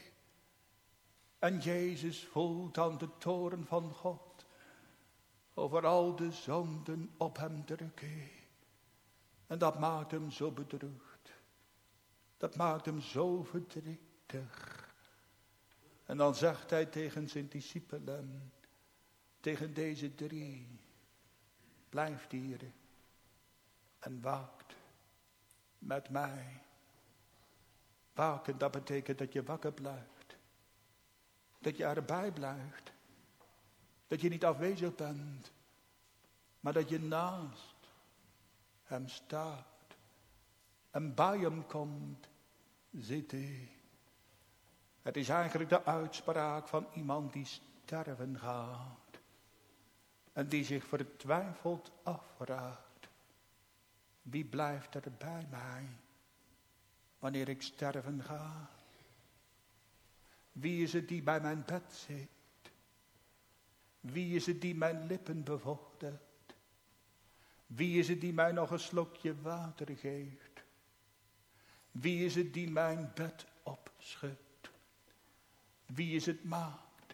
En Jezus voelt dan de toorn van God over al de zonden op hem drukken. En dat maakt hem zo bedroefd. Dat maakt hem zo verdrietig. En dan zegt hij tegen zijn discipelen, tegen deze 3, blijft hier en waakt met mij. Waken, dat betekent dat je wakker blijft. Dat je erbij blijft. Dat je niet afwezig bent, maar dat je naast hem staat en bij hem komt zitten. Het is eigenlijk de uitspraak van iemand die sterven gaat. En die zich vertwijfeld afvraagt. Wie blijft er bij mij wanneer ik sterven ga? Wie is het die bij mijn bed zit? Wie is het die mijn lippen bevochtigt? Wie is het die mij nog een slokje water geeft? Wie is het die mijn bed opschudt? Wie is het maakt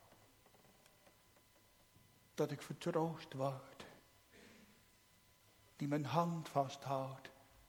dat ik vertroost word? Die mijn hand vasthoudt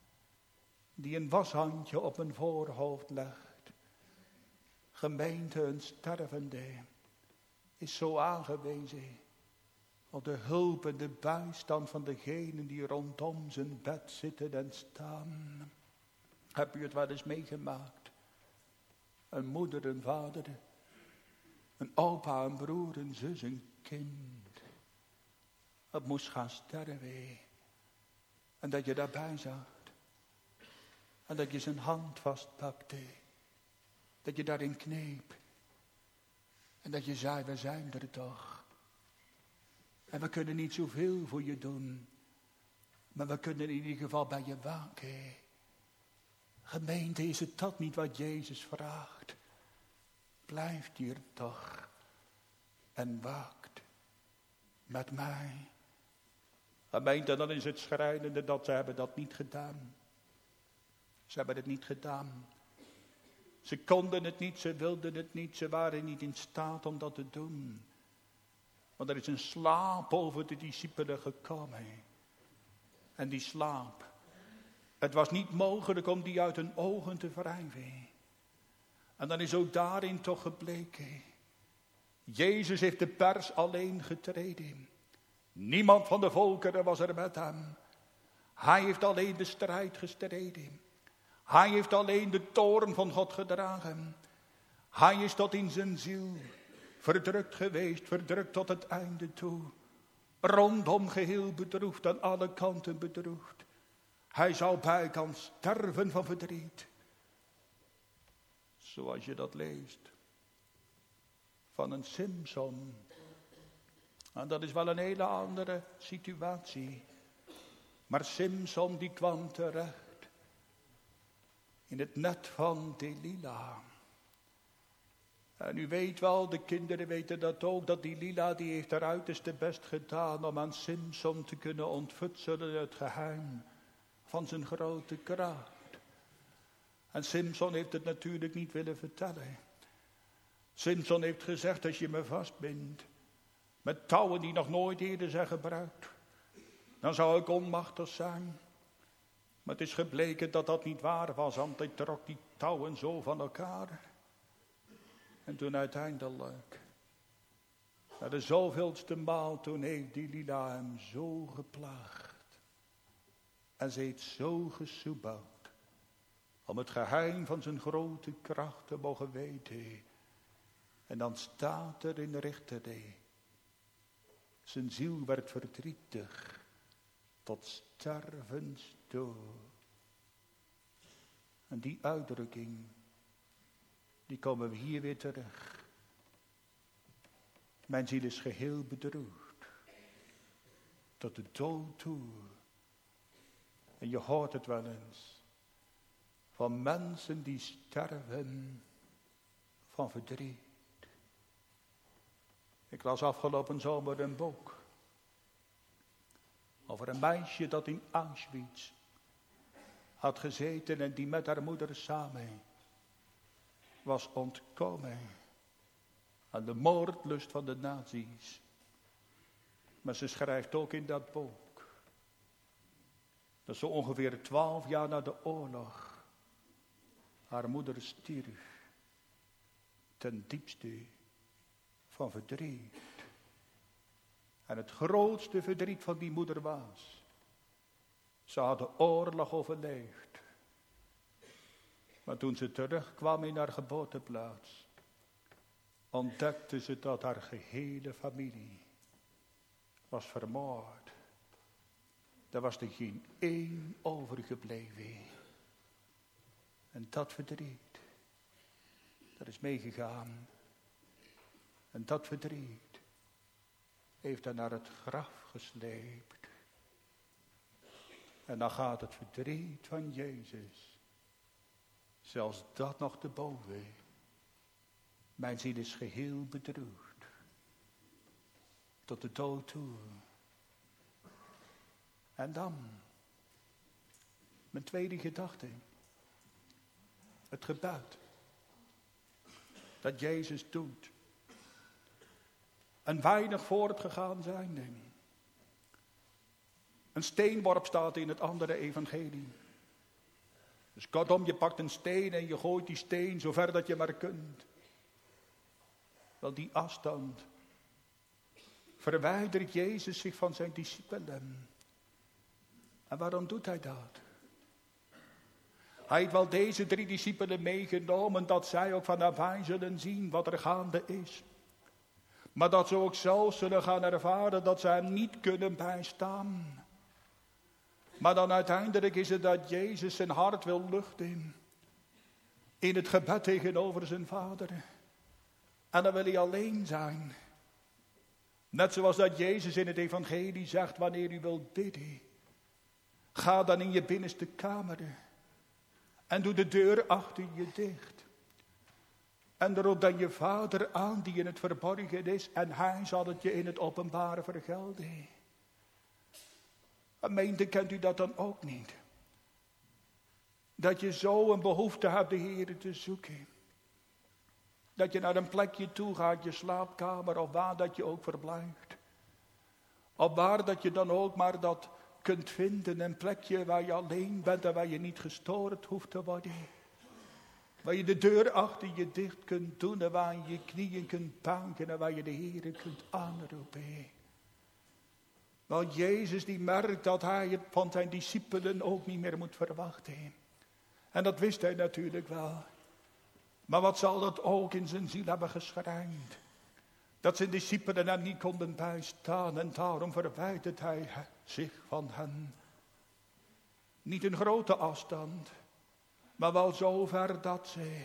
die een washandje op mijn voorhoofd legt. Gemeente, een stervende is zo aangewezen op de hulp en de bijstand van degenen die rondom zijn bed zitten en staan. Heb u het wel eens meegemaakt? Een moeder, een vader, een opa, een broer, een zus, een kind. Het moest gaan sterven. En dat je daarbij zat. En dat je zijn hand vastpakte. Dat je daarin kneep. En dat je zei, we zijn er toch. En we kunnen niet zoveel voor je doen. Maar we kunnen in ieder geval bij je waken. Gemeente, is het dat niet wat Jezus vraagt? Blijft hier toch. En waakt met mij. Gemeente, dan is het schrijnende dat ze hebben dat niet gedaan. Ze hebben het niet gedaan. Ze konden het niet, ze wilden het niet, ze waren niet in staat om dat te doen. Want er is een slaap over de discipelen gekomen. En die slaap, het was niet mogelijk om die uit hun ogen te wrijven. En dan is ook daarin toch gebleken. Jezus heeft de pers alleen getreden. Niemand van de volkeren was er met hem. Hij heeft alleen de strijd gestreden. Hij heeft alleen de toorn van God gedragen. Hij is tot in zijn ziel verdrukt geweest, verdrukt tot het einde toe. Rondom geheel bedroefd, aan alle kanten bedroefd. Hij zou bijkans sterven van verdriet. Zoals je dat leest. Van een Simson. En dat is wel een hele andere situatie. Maar Simson die kwam terecht in het net van Delila. En u weet wel, de kinderen weten dat ook, dat Delila die heeft haar uiterste best gedaan om aan Simson te kunnen ontfutselen het geheim van zijn grote kracht. En Simson heeft het natuurlijk niet willen vertellen. Simson heeft gezegd, als je me vastbindt, met touwen die nog nooit eerder zijn gebruikt, dan zou ik onmachtig zijn. Maar het is gebleken dat dat niet waar was, want hij trok die touwen zo van elkaar. En toen uiteindelijk, na de zoveelste maal, toen heeft Delila hem zo geplaagd. En ze heeft zo gesoebeld, om het geheim van zijn grote kracht te mogen weten. En dan staat er in de Richteren, zijn ziel werd verdrietig tot stervens toe. En die uitdrukking, die komen we hier weer terug. Mijn ziel is geheel bedroefd tot de dood toe. En je hoort het wel eens van mensen die sterven van verdriet. Ik las afgelopen zomer een boek over een meisje dat in Auschwitz had gezeten en die met haar moeder samen was ontkomen aan de moordlust van de nazi's. Maar ze schrijft ook in dat boek dat zo ongeveer 12 jaar na de oorlog haar moeder stierf ten diepste van verdriet. En het grootste verdriet van die moeder was, ze had de oorlog overleefd. Maar toen ze terugkwam in haar geboorteplaats, ontdekte ze dat haar gehele familie was vermoord. Er was er geen één overgebleven. En dat verdriet, dat is meegegaan. En dat verdriet heeft haar naar het graf gesleept. En dan gaat het verdriet van Jezus zelfs dat nog te boven. Mijn ziel is geheel bedroefd tot de dood toe. En dan, mijn tweede gedachte, het gebed dat Jezus doet. Een weinig voortgegaan zijnde. Een steenworp staat in het andere evangelie. Dus kortom, je pakt een steen en je gooit die steen zo ver dat je maar kunt. Wel, die afstand verwijdert Jezus zich van zijn discipelen. En waarom doet hij dat? Hij heeft wel deze 3 discipelen meegenomen, dat zij ook van nabij zullen zien wat er gaande is. Maar dat ze ook zelf zullen gaan ervaren dat ze hem niet kunnen bijstaan. Maar dan uiteindelijk is het dat Jezus zijn hart wil luchten. In het gebed tegenover zijn Vader. En dan wil hij alleen zijn. Net zoals dat Jezus in het evangelie zegt, wanneer u wilt bidden. Ga dan in je binnenste kamer. En doe de deur achter je dicht. En roep dan je Vader aan die in het verborgen is. En hij zal het je in het openbare vergelden. Gemeente, kent u dat dan ook niet? Dat je zo een behoefte hebt de Heer te zoeken. Dat je naar een plekje toe gaat, je slaapkamer of waar dat je ook verblijft. Of waar dat je dan ook maar dat kunt vinden, een plekje waar je alleen bent en waar je niet gestoord hoeft te worden. Waar je de deur achter je dicht kunt doen en waar je je knieën kunt buigen en waar je de Heer kunt aanroepen. Want Jezus die merkt dat hij het van zijn discipelen ook niet meer moet verwachten. En dat wist hij natuurlijk wel. Maar wat zal dat ook in zijn ziel hebben geschrijnd. Dat zijn discipelen hem niet konden bijstaan en daarom verwijdert hij zich van hen. Niet een grote afstand, maar wel zover dat ze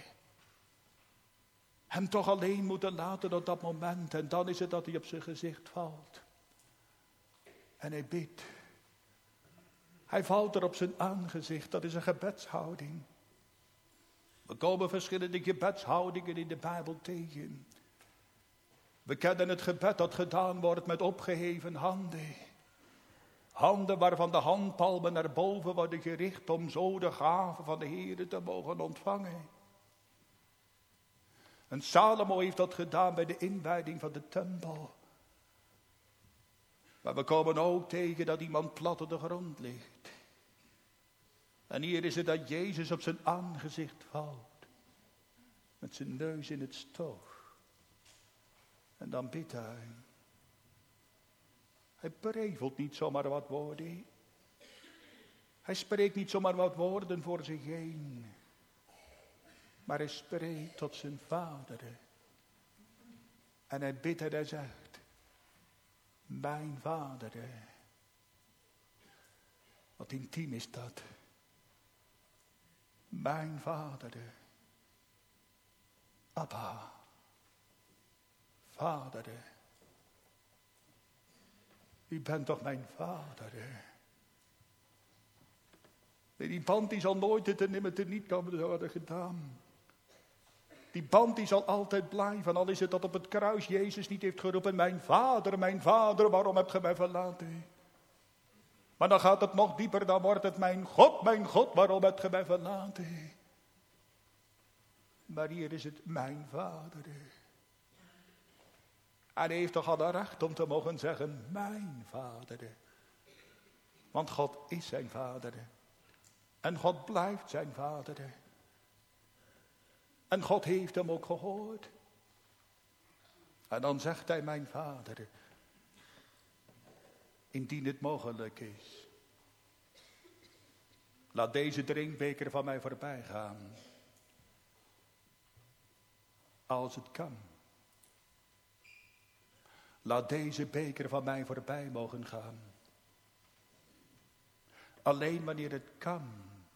hem toch alleen moeten laten op dat moment. En dan is het dat hij op zijn gezicht valt. En hij bidt. Hij valt er op zijn aangezicht. Dat is een gebedshouding. We komen verschillende gebedshoudingen in de Bijbel tegen. We kennen het gebed dat gedaan wordt met opgeheven handen. Handen waarvan de handpalmen naar boven worden gericht om zo de gave van de Heer te mogen ontvangen. En Salomo heeft dat gedaan bij de inwijding van de tempel. Maar we komen ook tegen dat iemand plat op de grond ligt. En hier is het dat Jezus op zijn aangezicht valt. Met zijn neus in het stof. En dan bidt hij. Hij prevelt niet zomaar wat woorden. Hij spreekt niet zomaar wat woorden voor zich heen. Maar hij spreekt tot zijn Vader. En hij bidt en hij zegt. Mijn Vader. Wat intiem is dat. Mijn Vader. Abba. Vader. U bent toch mijn Vader. Die band die zal nooit en nimmer teniet komen worden gedaan. Die band die zal altijd blijven. Al is het dat op het kruis Jezus niet heeft geroepen. Mijn Vader, waarom hebt ge mij verlaten? Maar dan gaat het nog dieper. Dan wordt het mijn God, waarom hebt ge mij verlaten? Maar hier is het mijn Vader. En hij heeft toch al het recht om te mogen zeggen. Mijn Vader. Want God is zijn Vader. En God blijft zijn Vader. En God heeft hem ook gehoord. En dan zegt hij, mijn Vader, indien het mogelijk is, laat deze drinkbeker van mij voorbij gaan. Als het kan. Laat deze beker van mij voorbij mogen gaan. Alleen wanneer het kan.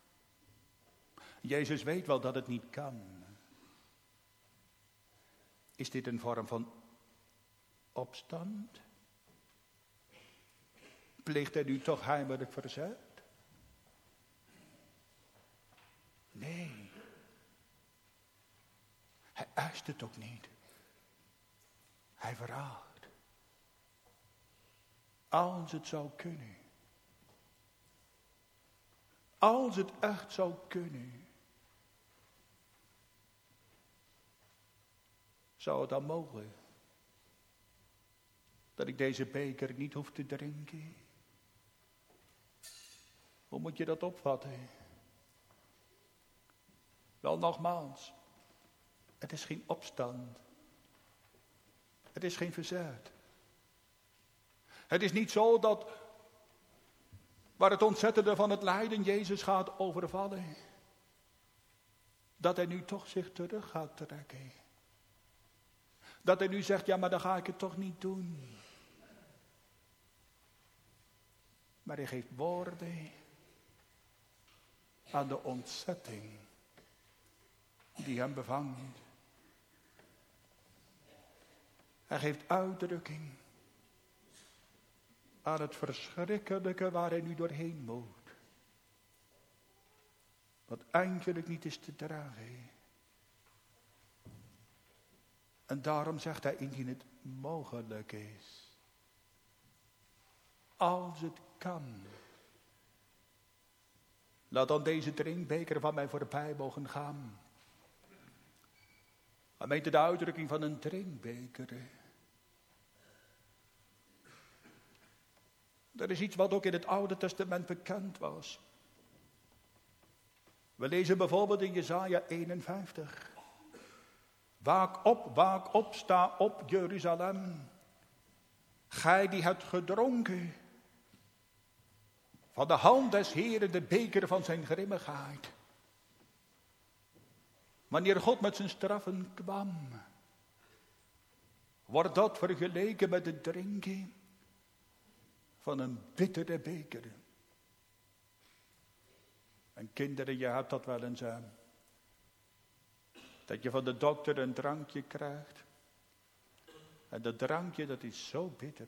Jezus weet wel dat het niet kan. Is dit een vorm van opstand? Pleegt hij nu toch heimelijk verzet? Nee. Hij eist het ook niet. Hij vraagt. Als het zou kunnen. Als het echt zou kunnen. Zou het dan mogen? Dat ik deze beker niet hoef te drinken? Hoe moet je dat opvatten? Wel nogmaals, het is geen opstand. Het is geen verzet. Het is niet zo dat waar het ontzettende van het lijden Jezus gaat overvallen, dat hij nu toch zich terug gaat trekken. Dat hij nu zegt, ja, maar dan ga ik het toch niet doen. Maar hij geeft woorden aan de ontzetting die hem bevangt. Hij geeft uitdrukking aan het verschrikkelijke waar hij nu doorheen moet. Wat eindelijk niet is te dragen. En daarom zegt hij, indien het mogelijk is, als het kan, laat dan deze drinkbeker van mij voorbij mogen gaan. Hij meent de uitdrukking van een drinkbeker. Dat is iets wat ook in het Oude Testament bekend was. We lezen bijvoorbeeld in Jesaja 51. Waak op, sta op, Jeruzalem. Gij die hebt gedronken van de hand des Heeren de beker van zijn grimmigheid. Wanneer God met zijn straffen kwam, wordt dat vergeleken met het drinken van een bittere beker. En kinderen, je hebt dat wel eens aan. Dat je van de dokter een drankje krijgt. En dat drankje, dat is zo bitter.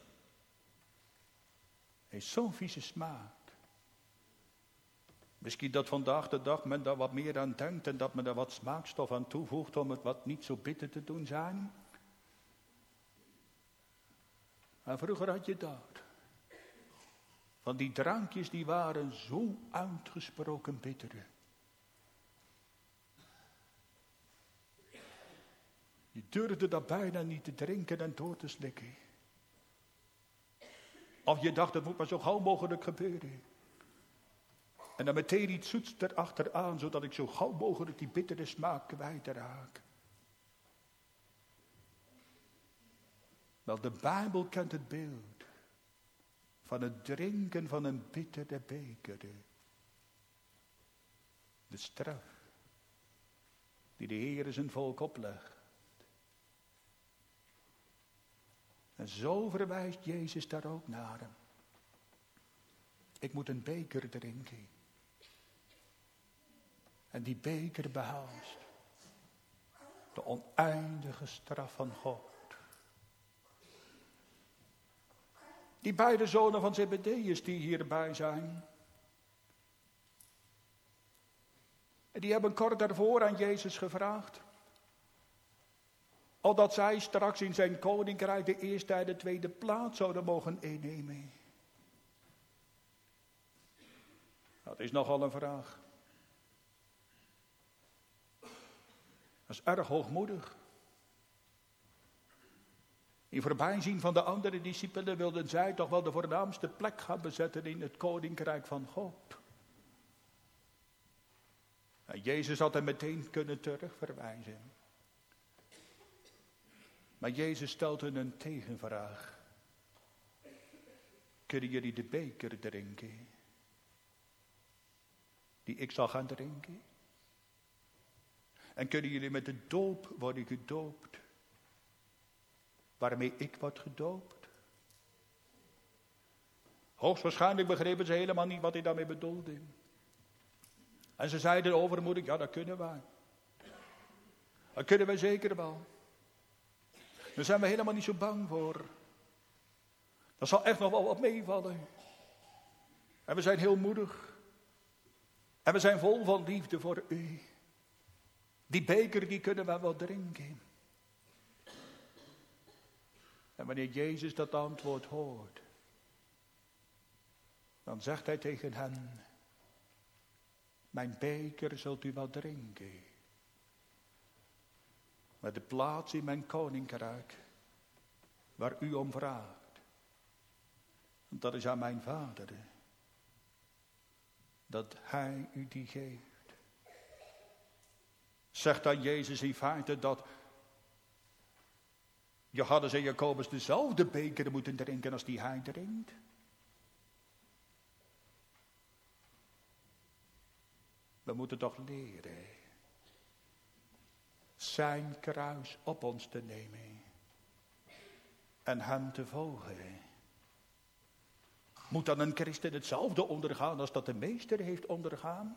Heeft zo'n vieze smaak. Misschien dat vandaag de dag men daar wat meer aan denkt en dat men er wat smaakstof aan toevoegt om het wat niet zo bitter te doen zijn. En vroeger had je dat. Want die drankjes die waren zo uitgesproken bitter. Je durfde dat bijna niet te drinken en door te slikken. Of je dacht, het moet maar zo gauw mogelijk gebeuren. En dan meteen iets zoets erachteraan, zodat ik zo gauw mogelijk die bittere smaak kwijtraak. Wel, de Bijbel kent het beeld van het drinken van een bittere beker. De straf die de Heer zijn volk oplegt. En zo verwijst Jezus daar ook naar hem. Ik moet een beker drinken. En die beker behelst de oneindige straf van God. Die beide zonen van Zebedeus die hierbij zijn. En die hebben kort daarvoor aan Jezus gevraagd. Opdat zij straks in zijn koninkrijk de eerste en de tweede plaats zouden mogen innemen. Dat is nogal een vraag. Dat is erg hoogmoedig. In voorbijzien van de andere discipelen wilden zij toch wel de voornaamste plek gaan bezetten in het koninkrijk van God. En Jezus had hem meteen kunnen terugverwijzen. Maar Jezus stelt hun een tegenvraag. Kunnen jullie de beker drinken die ik zal gaan drinken? En kunnen jullie met de doop worden gedoopt waarmee ik word gedoopt? Hoogstwaarschijnlijk begrepen ze helemaal niet wat hij daarmee bedoelde. En ze zeiden overmoedig, ja, dat kunnen wij. Dat kunnen wij zeker wel. Daar zijn we helemaal niet zo bang voor. Dat zal echt nog wel wat meevallen. En we zijn heel moedig. En we zijn vol van liefde voor u. Die beker die kunnen we wel drinken. En wanneer Jezus dat antwoord hoort, dan zegt hij tegen hen, mijn beker zult u wel drinken. Maar de plaats in mijn koninkrijk, waar u om vraagt, dat is aan mijn Vader, dat hij u die geeft. Zegt dan Jezus in feite dat Johannes en Jacobus dezelfde beker moeten drinken als die hij drinkt? We moeten toch leren zijn kruis op ons te nemen en hem te volgen. Moet dan een christen hetzelfde ondergaan als dat de meester heeft ondergaan?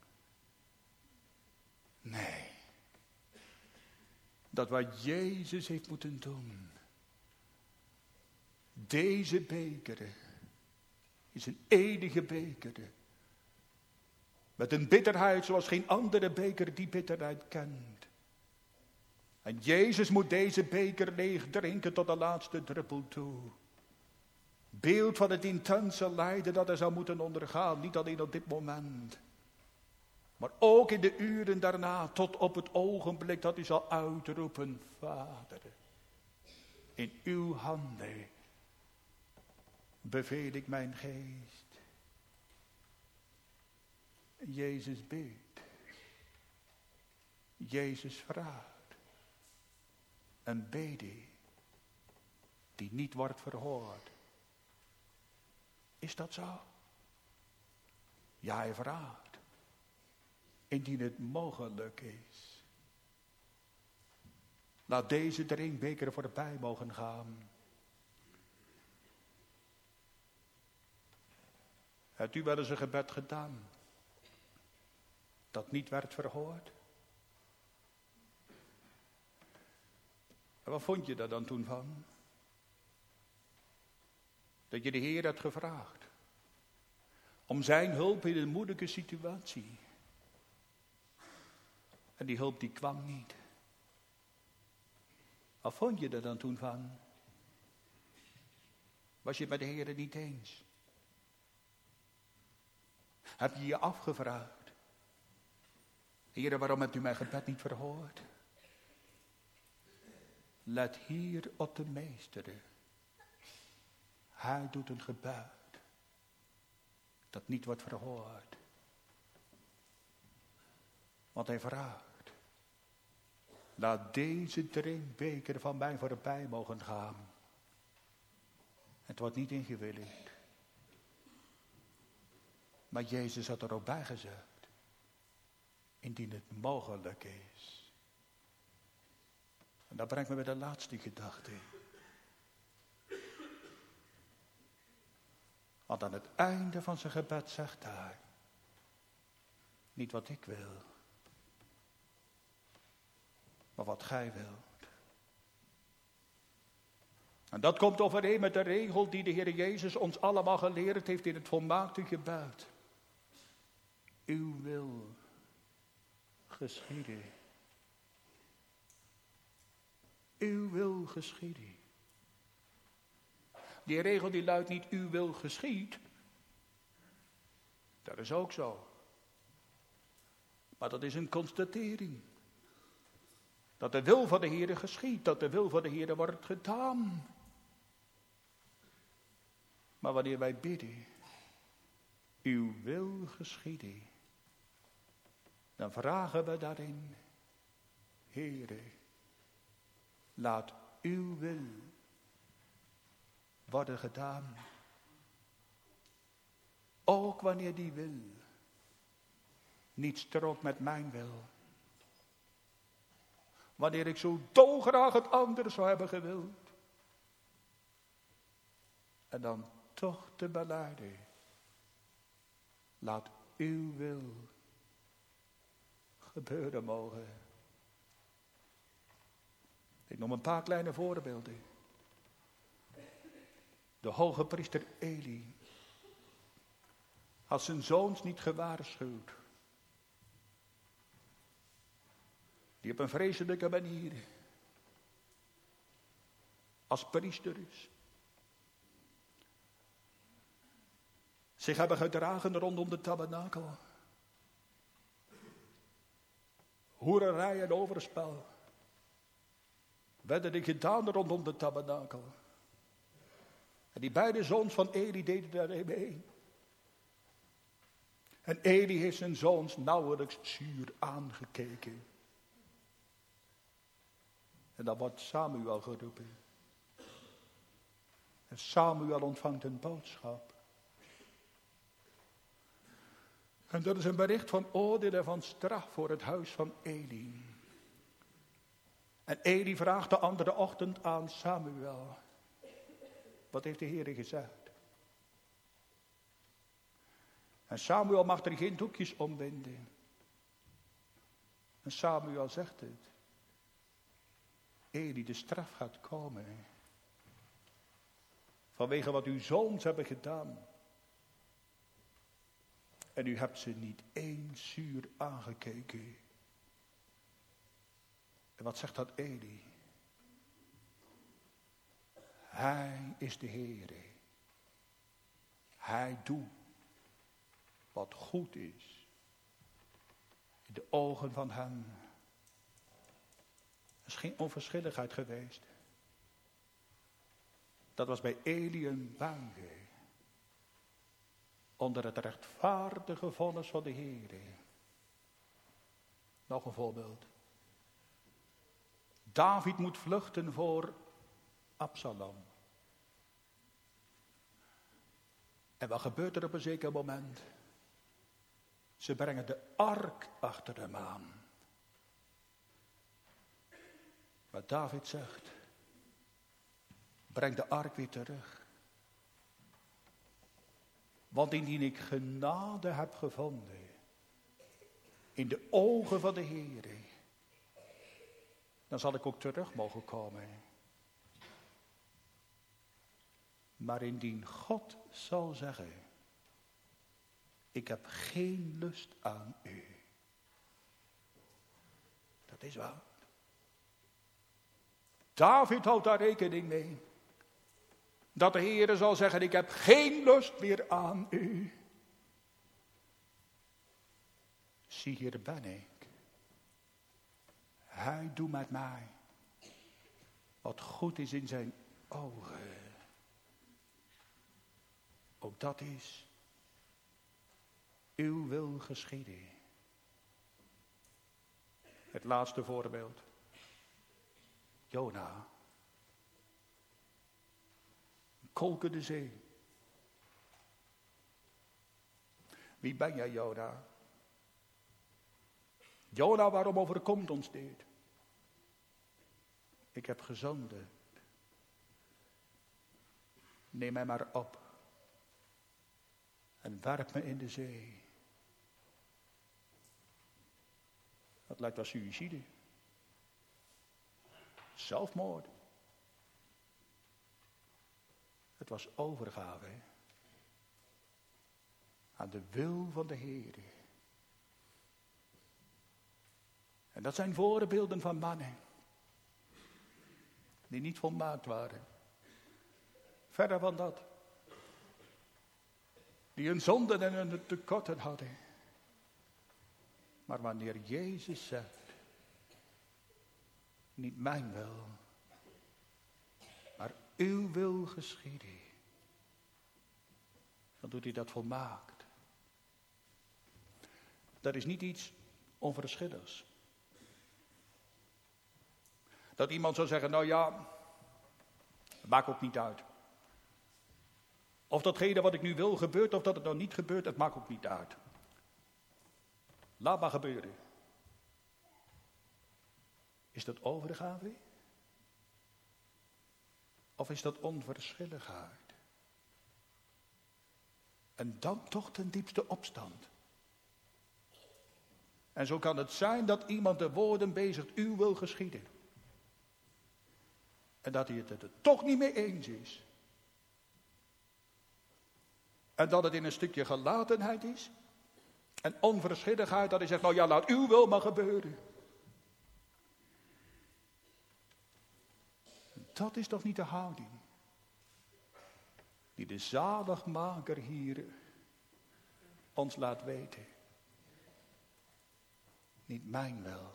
Nee. Dat wat Jezus heeft moeten doen. Deze beker is een eeuwige beker. Met een bitterheid zoals geen andere beker die bitterheid kent. En Jezus moet deze beker leeg drinken tot de laatste druppel toe. Beeld van het intense lijden dat hij zou moeten ondergaan. Niet alleen op dit moment. Maar ook in de uren daarna, tot op het ogenblik dat hij zal uitroepen: Vader, in uw handen beveel ik mijn geest. Jezus bidt. Jezus vraagt. Een bede die niet wordt verhoord. Is dat zo? Ja, hij vraagt. Indien het mogelijk is. Laat deze drinkbeker voorbij mogen gaan. Hebt u wel eens een gebed gedaan dat niet werd verhoord? En wat vond je daar dan toen van? Dat je de Heer had gevraagd om zijn hulp in een moeilijke situatie. En die hulp die kwam niet. Wat vond je er dan toen van? Was je het met de Heer niet eens? Heb je je afgevraagd: Heer, waarom hebt u mijn gebed niet verhoord? Let hier op de meester. Hij doet een gebed dat niet wordt verhoord. Want hij vraagt: laat deze drinkbeker van mij voorbij mogen gaan. Het wordt niet ingewilligd. Maar Jezus had er ook bij gezegd: indien het mogelijk is. En dat brengt me bij de laatste gedachte. Want aan het einde van zijn gebed zegt hij: niet wat ik wil, maar wat gij wilt. En dat komt overeen met de regel die de Heer Jezus ons allemaal geleerd heeft in het volmaakte gebed. Uw wil geschieden. Uw wil geschieden. Die regel die luidt niet: uw wil geschied. Dat is ook zo. Maar dat is een constatering. Dat de wil van de Heere geschiedt. Dat de wil van de Heere wordt gedaan. Maar wanneer wij bidden: uw wil geschieden. Dan vragen we daarin: Heere, laat uw wil worden gedaan. Ook wanneer die wil niet strookt met mijn wil. Wanneer ik zo dolgraag het anders zou hebben gewild. En dan toch te belijden: laat uw wil gebeuren mogen. Ik noem een paar kleine voorbeelden. De hoge priester Eli had zijn zoons niet gewaarschuwd. Die op een vreselijke manier als priesters zich hebben gedragen rondom de tabernakel. Hoererij en overspel werden er gedaan rondom de tabernakel. En die beide zoons van Eli deden daarin mee. En Eli heeft zijn zoons nauwelijks zuur aangekeken. En dan wordt Samuel geroepen. En Samuel ontvangt een boodschap. En dat is een bericht van oordeel en van straf voor het huis van Eli. En Eli vraagt de andere ochtend aan Samuel. Wat heeft de Heer gezegd? En Samuel mag er geen doekjes omwinden. En Samuel zegt het. Eli, de straf gaat komen. Vanwege wat uw zoons hebben gedaan. En u hebt ze niet eens zuur aangekeken. En wat zegt dat Eli? Hij is de Heere. Hij doet wat goed is. In de ogen van hem. Er is geen onverschilligheid geweest. Dat was bij Eli een buiging. Onder het rechtvaardige vonnis van de Heere. Nog een voorbeeld. David moet vluchten voor Absalom. En wat gebeurt er op een zeker moment? Ze brengen de ark achter hem aan. Maar David zegt, breng de ark weer terug. Want indien ik genade heb gevonden in de ogen van de Heere, dan zal ik ook terug mogen komen. Maar indien God zal zeggen, ik heb geen lust aan u. Dat is waar. David houdt daar rekening mee. Dat de Heere zal zeggen, ik heb geen lust meer aan u. Zie, hier ben ik. Hij doet met mij wat goed is in zijn ogen. Ook dat is uw wil geschieden. Het laatste voorbeeld. Jona. Kolkende zee. Wie ben jij, Jona? Jona, waarom overkomt ons dit? Ik heb gezonden. Neem mij maar op. En werp me in de zee. Dat lijkt wel suïcide. Zelfmoord. Het was overgave aan de wil van de Heer. En dat zijn voorbeelden van mannen die niet volmaakt waren. Verder van dat. Die een zonden en een tekorten hadden. Maar wanneer Jezus zegt, niet mijn wil, maar uw wil geschieden, dan doet hij dat volmaakt. Dat is niet iets onverschilligs. Dat iemand zou zeggen, nou ja, het maakt ook niet uit. Of datgene wat ik nu wil gebeurt, of dat het nou niet gebeurt, het maakt ook niet uit. Laat maar gebeuren. Is dat overgave? Of is dat onverschilligheid? En dan toch ten diepste opstand. En zo kan het zijn dat iemand de woorden bezigt, uw wil geschieden. En dat hij het er toch niet mee eens is. En dat het in een stukje gelatenheid is. En onverschilligheid, dat hij zegt, nou ja, laat uw wil maar gebeuren. Dat is toch niet de houding die de zaligmaker hier ons laat weten. Niet mijn wil.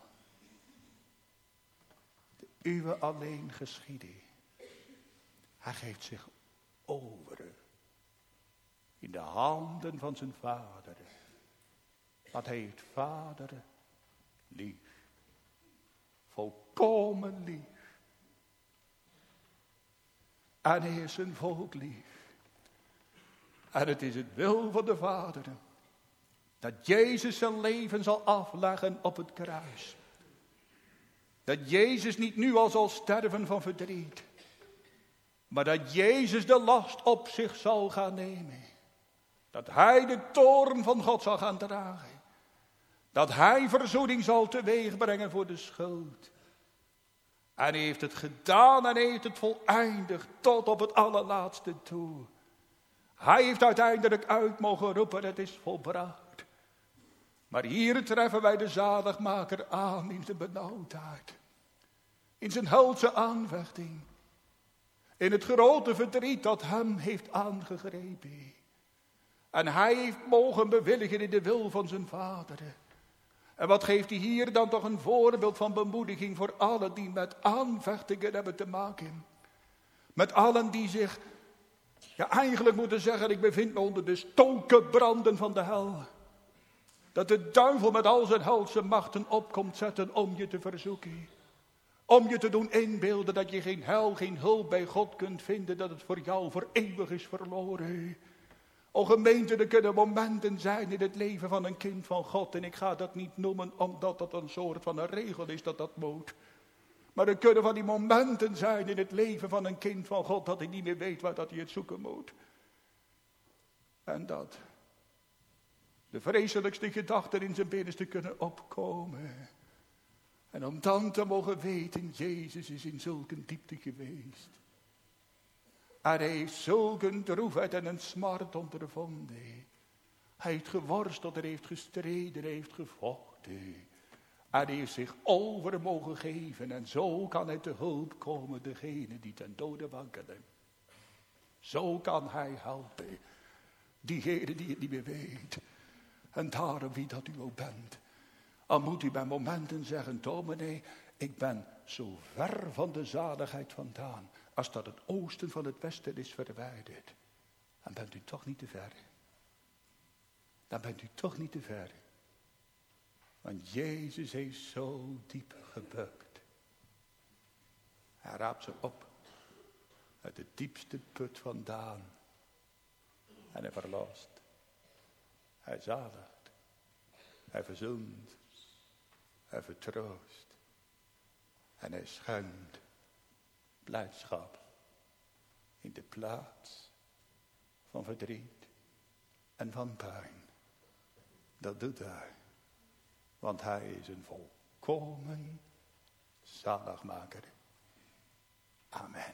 De uwe alleen geschieden. Hij geeft zich over in de handen van zijn vader. Want hij heeft vader lief. Volkomen lief. En hij is zijn volk lief. En het is het wil van de Vader dat Jezus zijn leven zal afleggen op het kruis. Dat Jezus niet nu al zal sterven van verdriet. Maar dat Jezus de last op zich zal gaan nemen. Dat hij de toorn van God zal gaan dragen. Dat hij verzoening zal teweegbrengen voor de schuld. En hij heeft het gedaan en hij heeft het voleindigd tot op het allerlaatste toe. Hij heeft uiteindelijk uit mogen roepen, het is volbracht. Maar hier treffen wij de zaligmaker aan in zijn benauwdheid. In zijn helse aanvechting. In het grote verdriet dat hem heeft aangegrepen. En hij heeft mogen bewilligen in de wil van zijn Vader. En wat geeft hij hier dan toch een voorbeeld van bemoediging voor allen die met aanvechtingen hebben te maken. Met allen die zich, eigenlijk moeten zeggen, ik bevind me onder de stokenbranden van de hel. Dat de duivel met al zijn helse machten opkomt zetten om je te verzoeken. Om je te doen inbeelden dat je geen heil, geen hulp bij God kunt vinden. Dat het voor jou voor eeuwig is verloren. O gemeente, er kunnen momenten zijn in het leven van een kind van God. En ik ga dat niet noemen omdat dat een soort van een regel is dat moet. Maar er kunnen van die momenten zijn in het leven van een kind van God. Dat hij niet meer weet waar dat hij het zoeken moet. En dat de vreselijkste gedachten in zijn binnenste kunnen opkomen. En om dan te mogen weten, Jezus is in zulke diepte geweest. En hij heeft zulke droefheid en een smart ondervonden. Hij heeft geworsteld, hij heeft gestreden, hij heeft gevochten. En hij heeft zich over mogen geven. En zo kan hij te hulp komen, degene die ten dode wankelen. Zo kan hij helpen, diegene die het niet meer weet. En daarom, wie dat u ook bent, al moet u bij momenten zeggen, dominee, ik ben zo ver van de zaligheid vandaan, als dat het oosten van het westen is verwijderd. Dan bent u toch niet te ver. Dan bent u toch niet te ver. Want Jezus heeft zo diep gebukt. Hij raapt ze op uit de diepste put vandaan. En hij verlost. Hij zaligt. Hij verzoent. Hij vertroost. En hij schenkt blijdschap in de plaats van verdriet en van pijn. Dat doet hij. Want hij is een volkomen zaligmaker. Amen.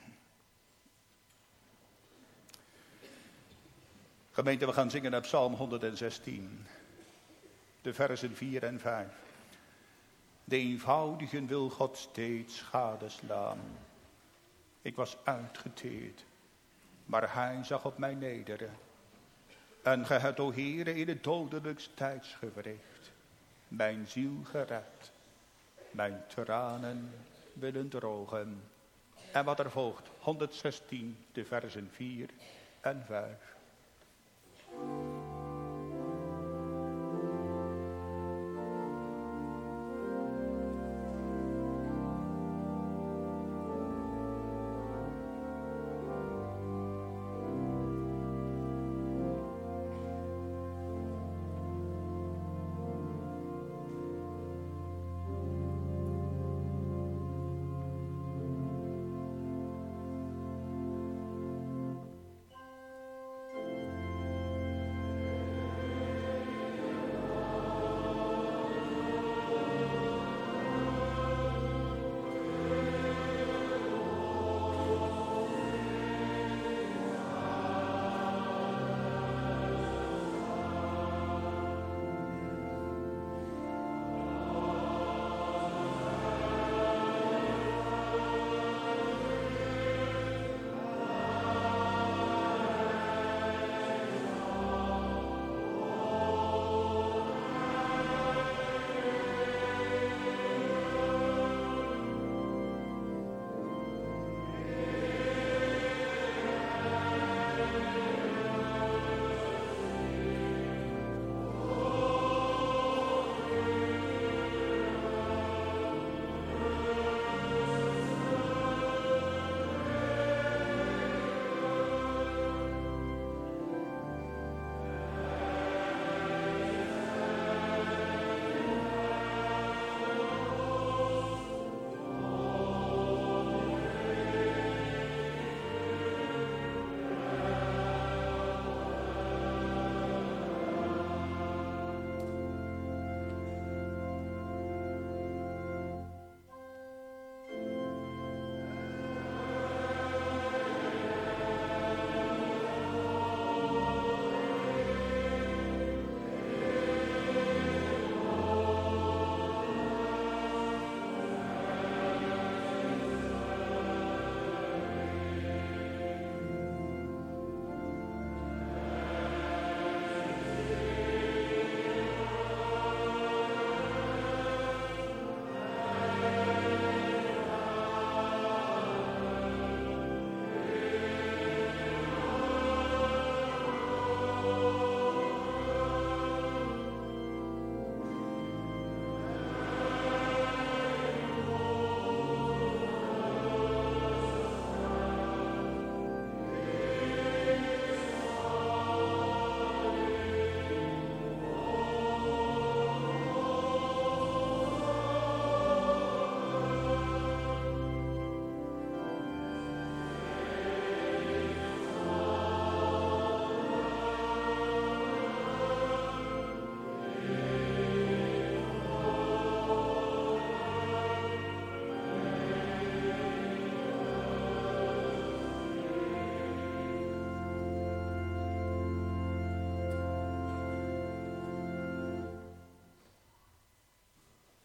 Gemeente, we gaan zingen naar Psalm 116. De versen 4 en 5. De eenvoudigen wil God steeds gadeslaan. Ik was uitgeteerd, maar hij zag op mij nederen. En ge hebt, o Heere, in het dodelijks tijdsgewricht mijn ziel gered, mijn tranen willen drogen. En wat er volgt, 116, de versen 4 en 5.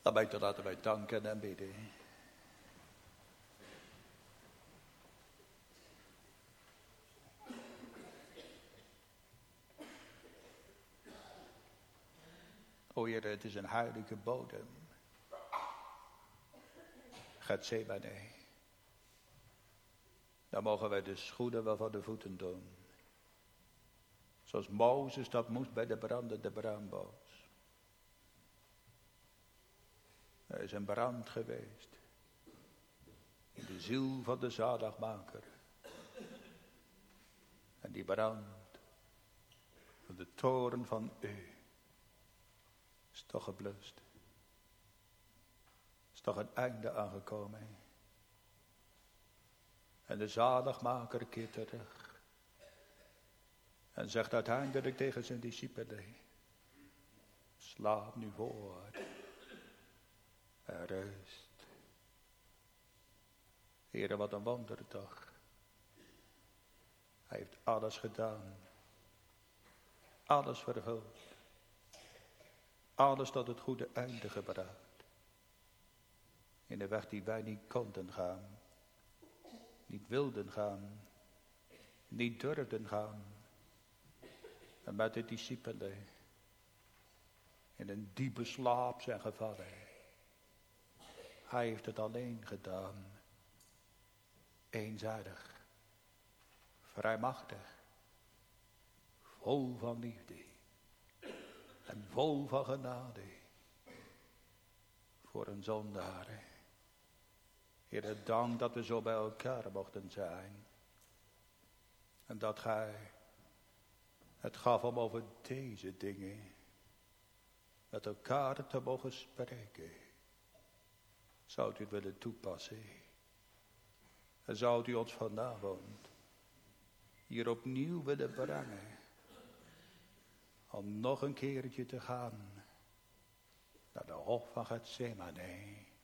Daarbij laten wij danken en bidden. O Heer, het is een heilige bodem. Gethsemane. Dan mogen wij de schoenen wel van de voeten doen. Zoals Mozes dat moest bij de brandende braamboos. Er is een brand geweest. In de ziel van de zaligmaker. En die brand van de toren van u is toch geblust. Is toch een einde aangekomen. En de zaligmaker keert terug. En zegt uiteindelijk tegen zijn discipelen. Slaap nu voort. En rust. Heere, wat een wonderdag. Hij heeft alles gedaan. Alles vervuld. Alles tot het goede einde gebracht. In de weg die wij niet konden gaan. Niet wilden gaan. Niet durfden gaan. En met de discipelen. In een diepe slaap zijn gevallen. Hij heeft het alleen gedaan. Eenzijdig. Vrijmachtig. Vol van liefde. En vol van genade. Voor een zondaar. Heer, dank dat we zo bij elkaar mochten zijn. En dat gij het gaf om over deze dingen met elkaar te mogen spreken. Zou u het willen toepassen? En zou u ons vanavond hier opnieuw willen brengen? Om nog een keertje te gaan naar de hof van Gethsemane.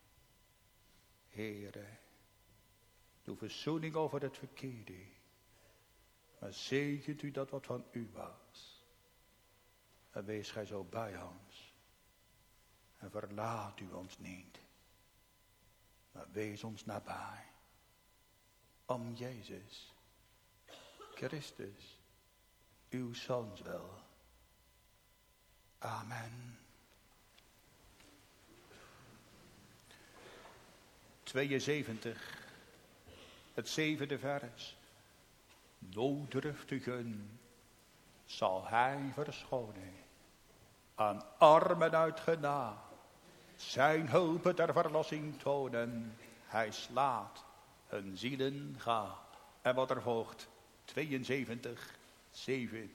Heere, doe verzoening over het verkeerde. Maar zegent u dat wat van u was. En wees gij zo bij ons. En verlaat u ons niet. Maar wees ons nabij. Om Jezus, Christus, uw Zoons wil. Amen. 72, het 7e vers. Nooddruftigen zal hij verschonen. Aan armen uit genade. Zijn hulp ter verlossing tonen. Hij slaat hun zielen ga. En wat er volgt. 72, 7.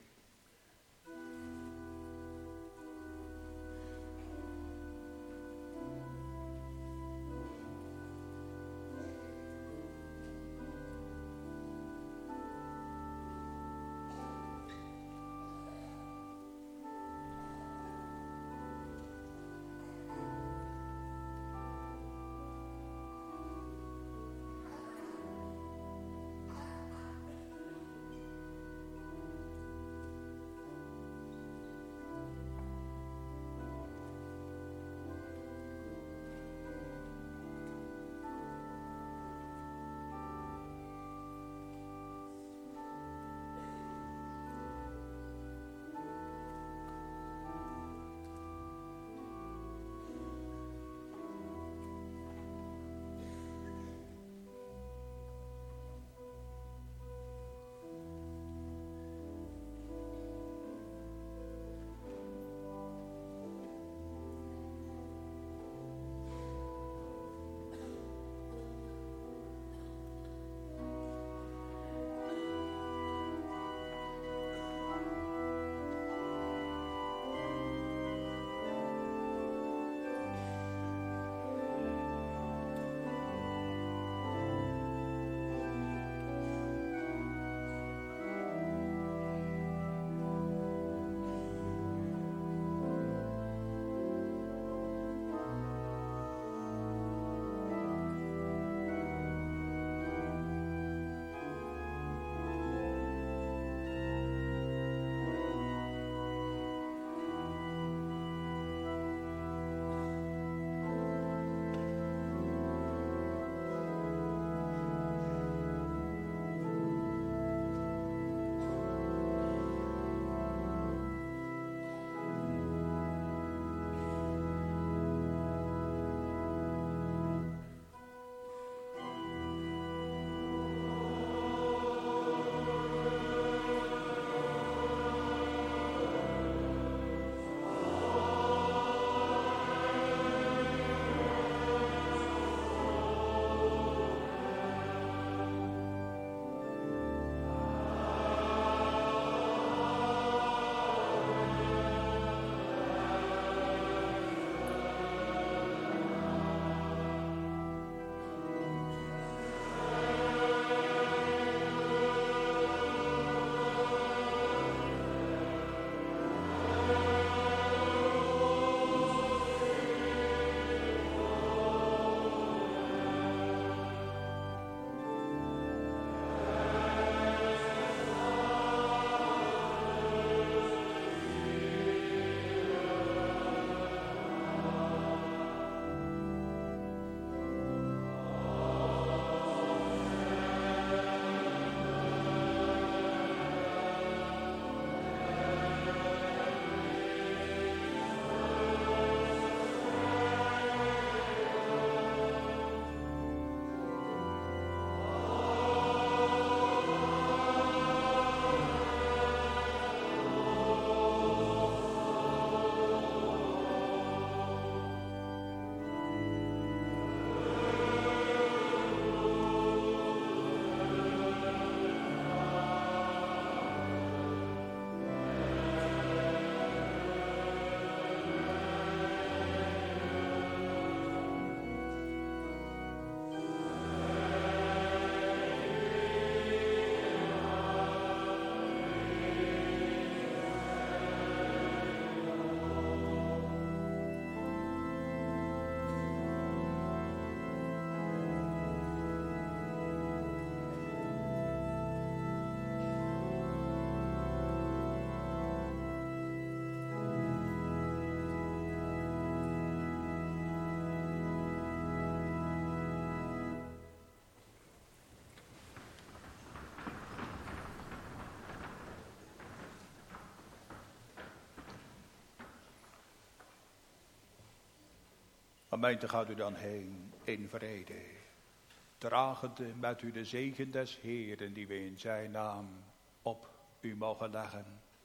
Gemeente, gaat u dan heen in vrede, dragende met u de zegen des Heeren die we in zijn naam op u mogen leggen.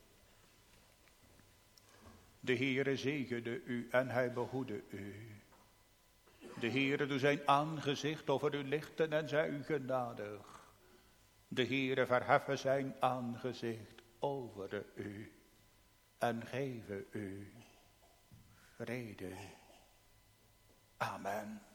De Heere zegene u en hij behoede u. De Heere doe zijn aangezicht over u lichten en zij u genadig. De Heere verheffen zijn aangezicht over u en geven u vrede. Amen.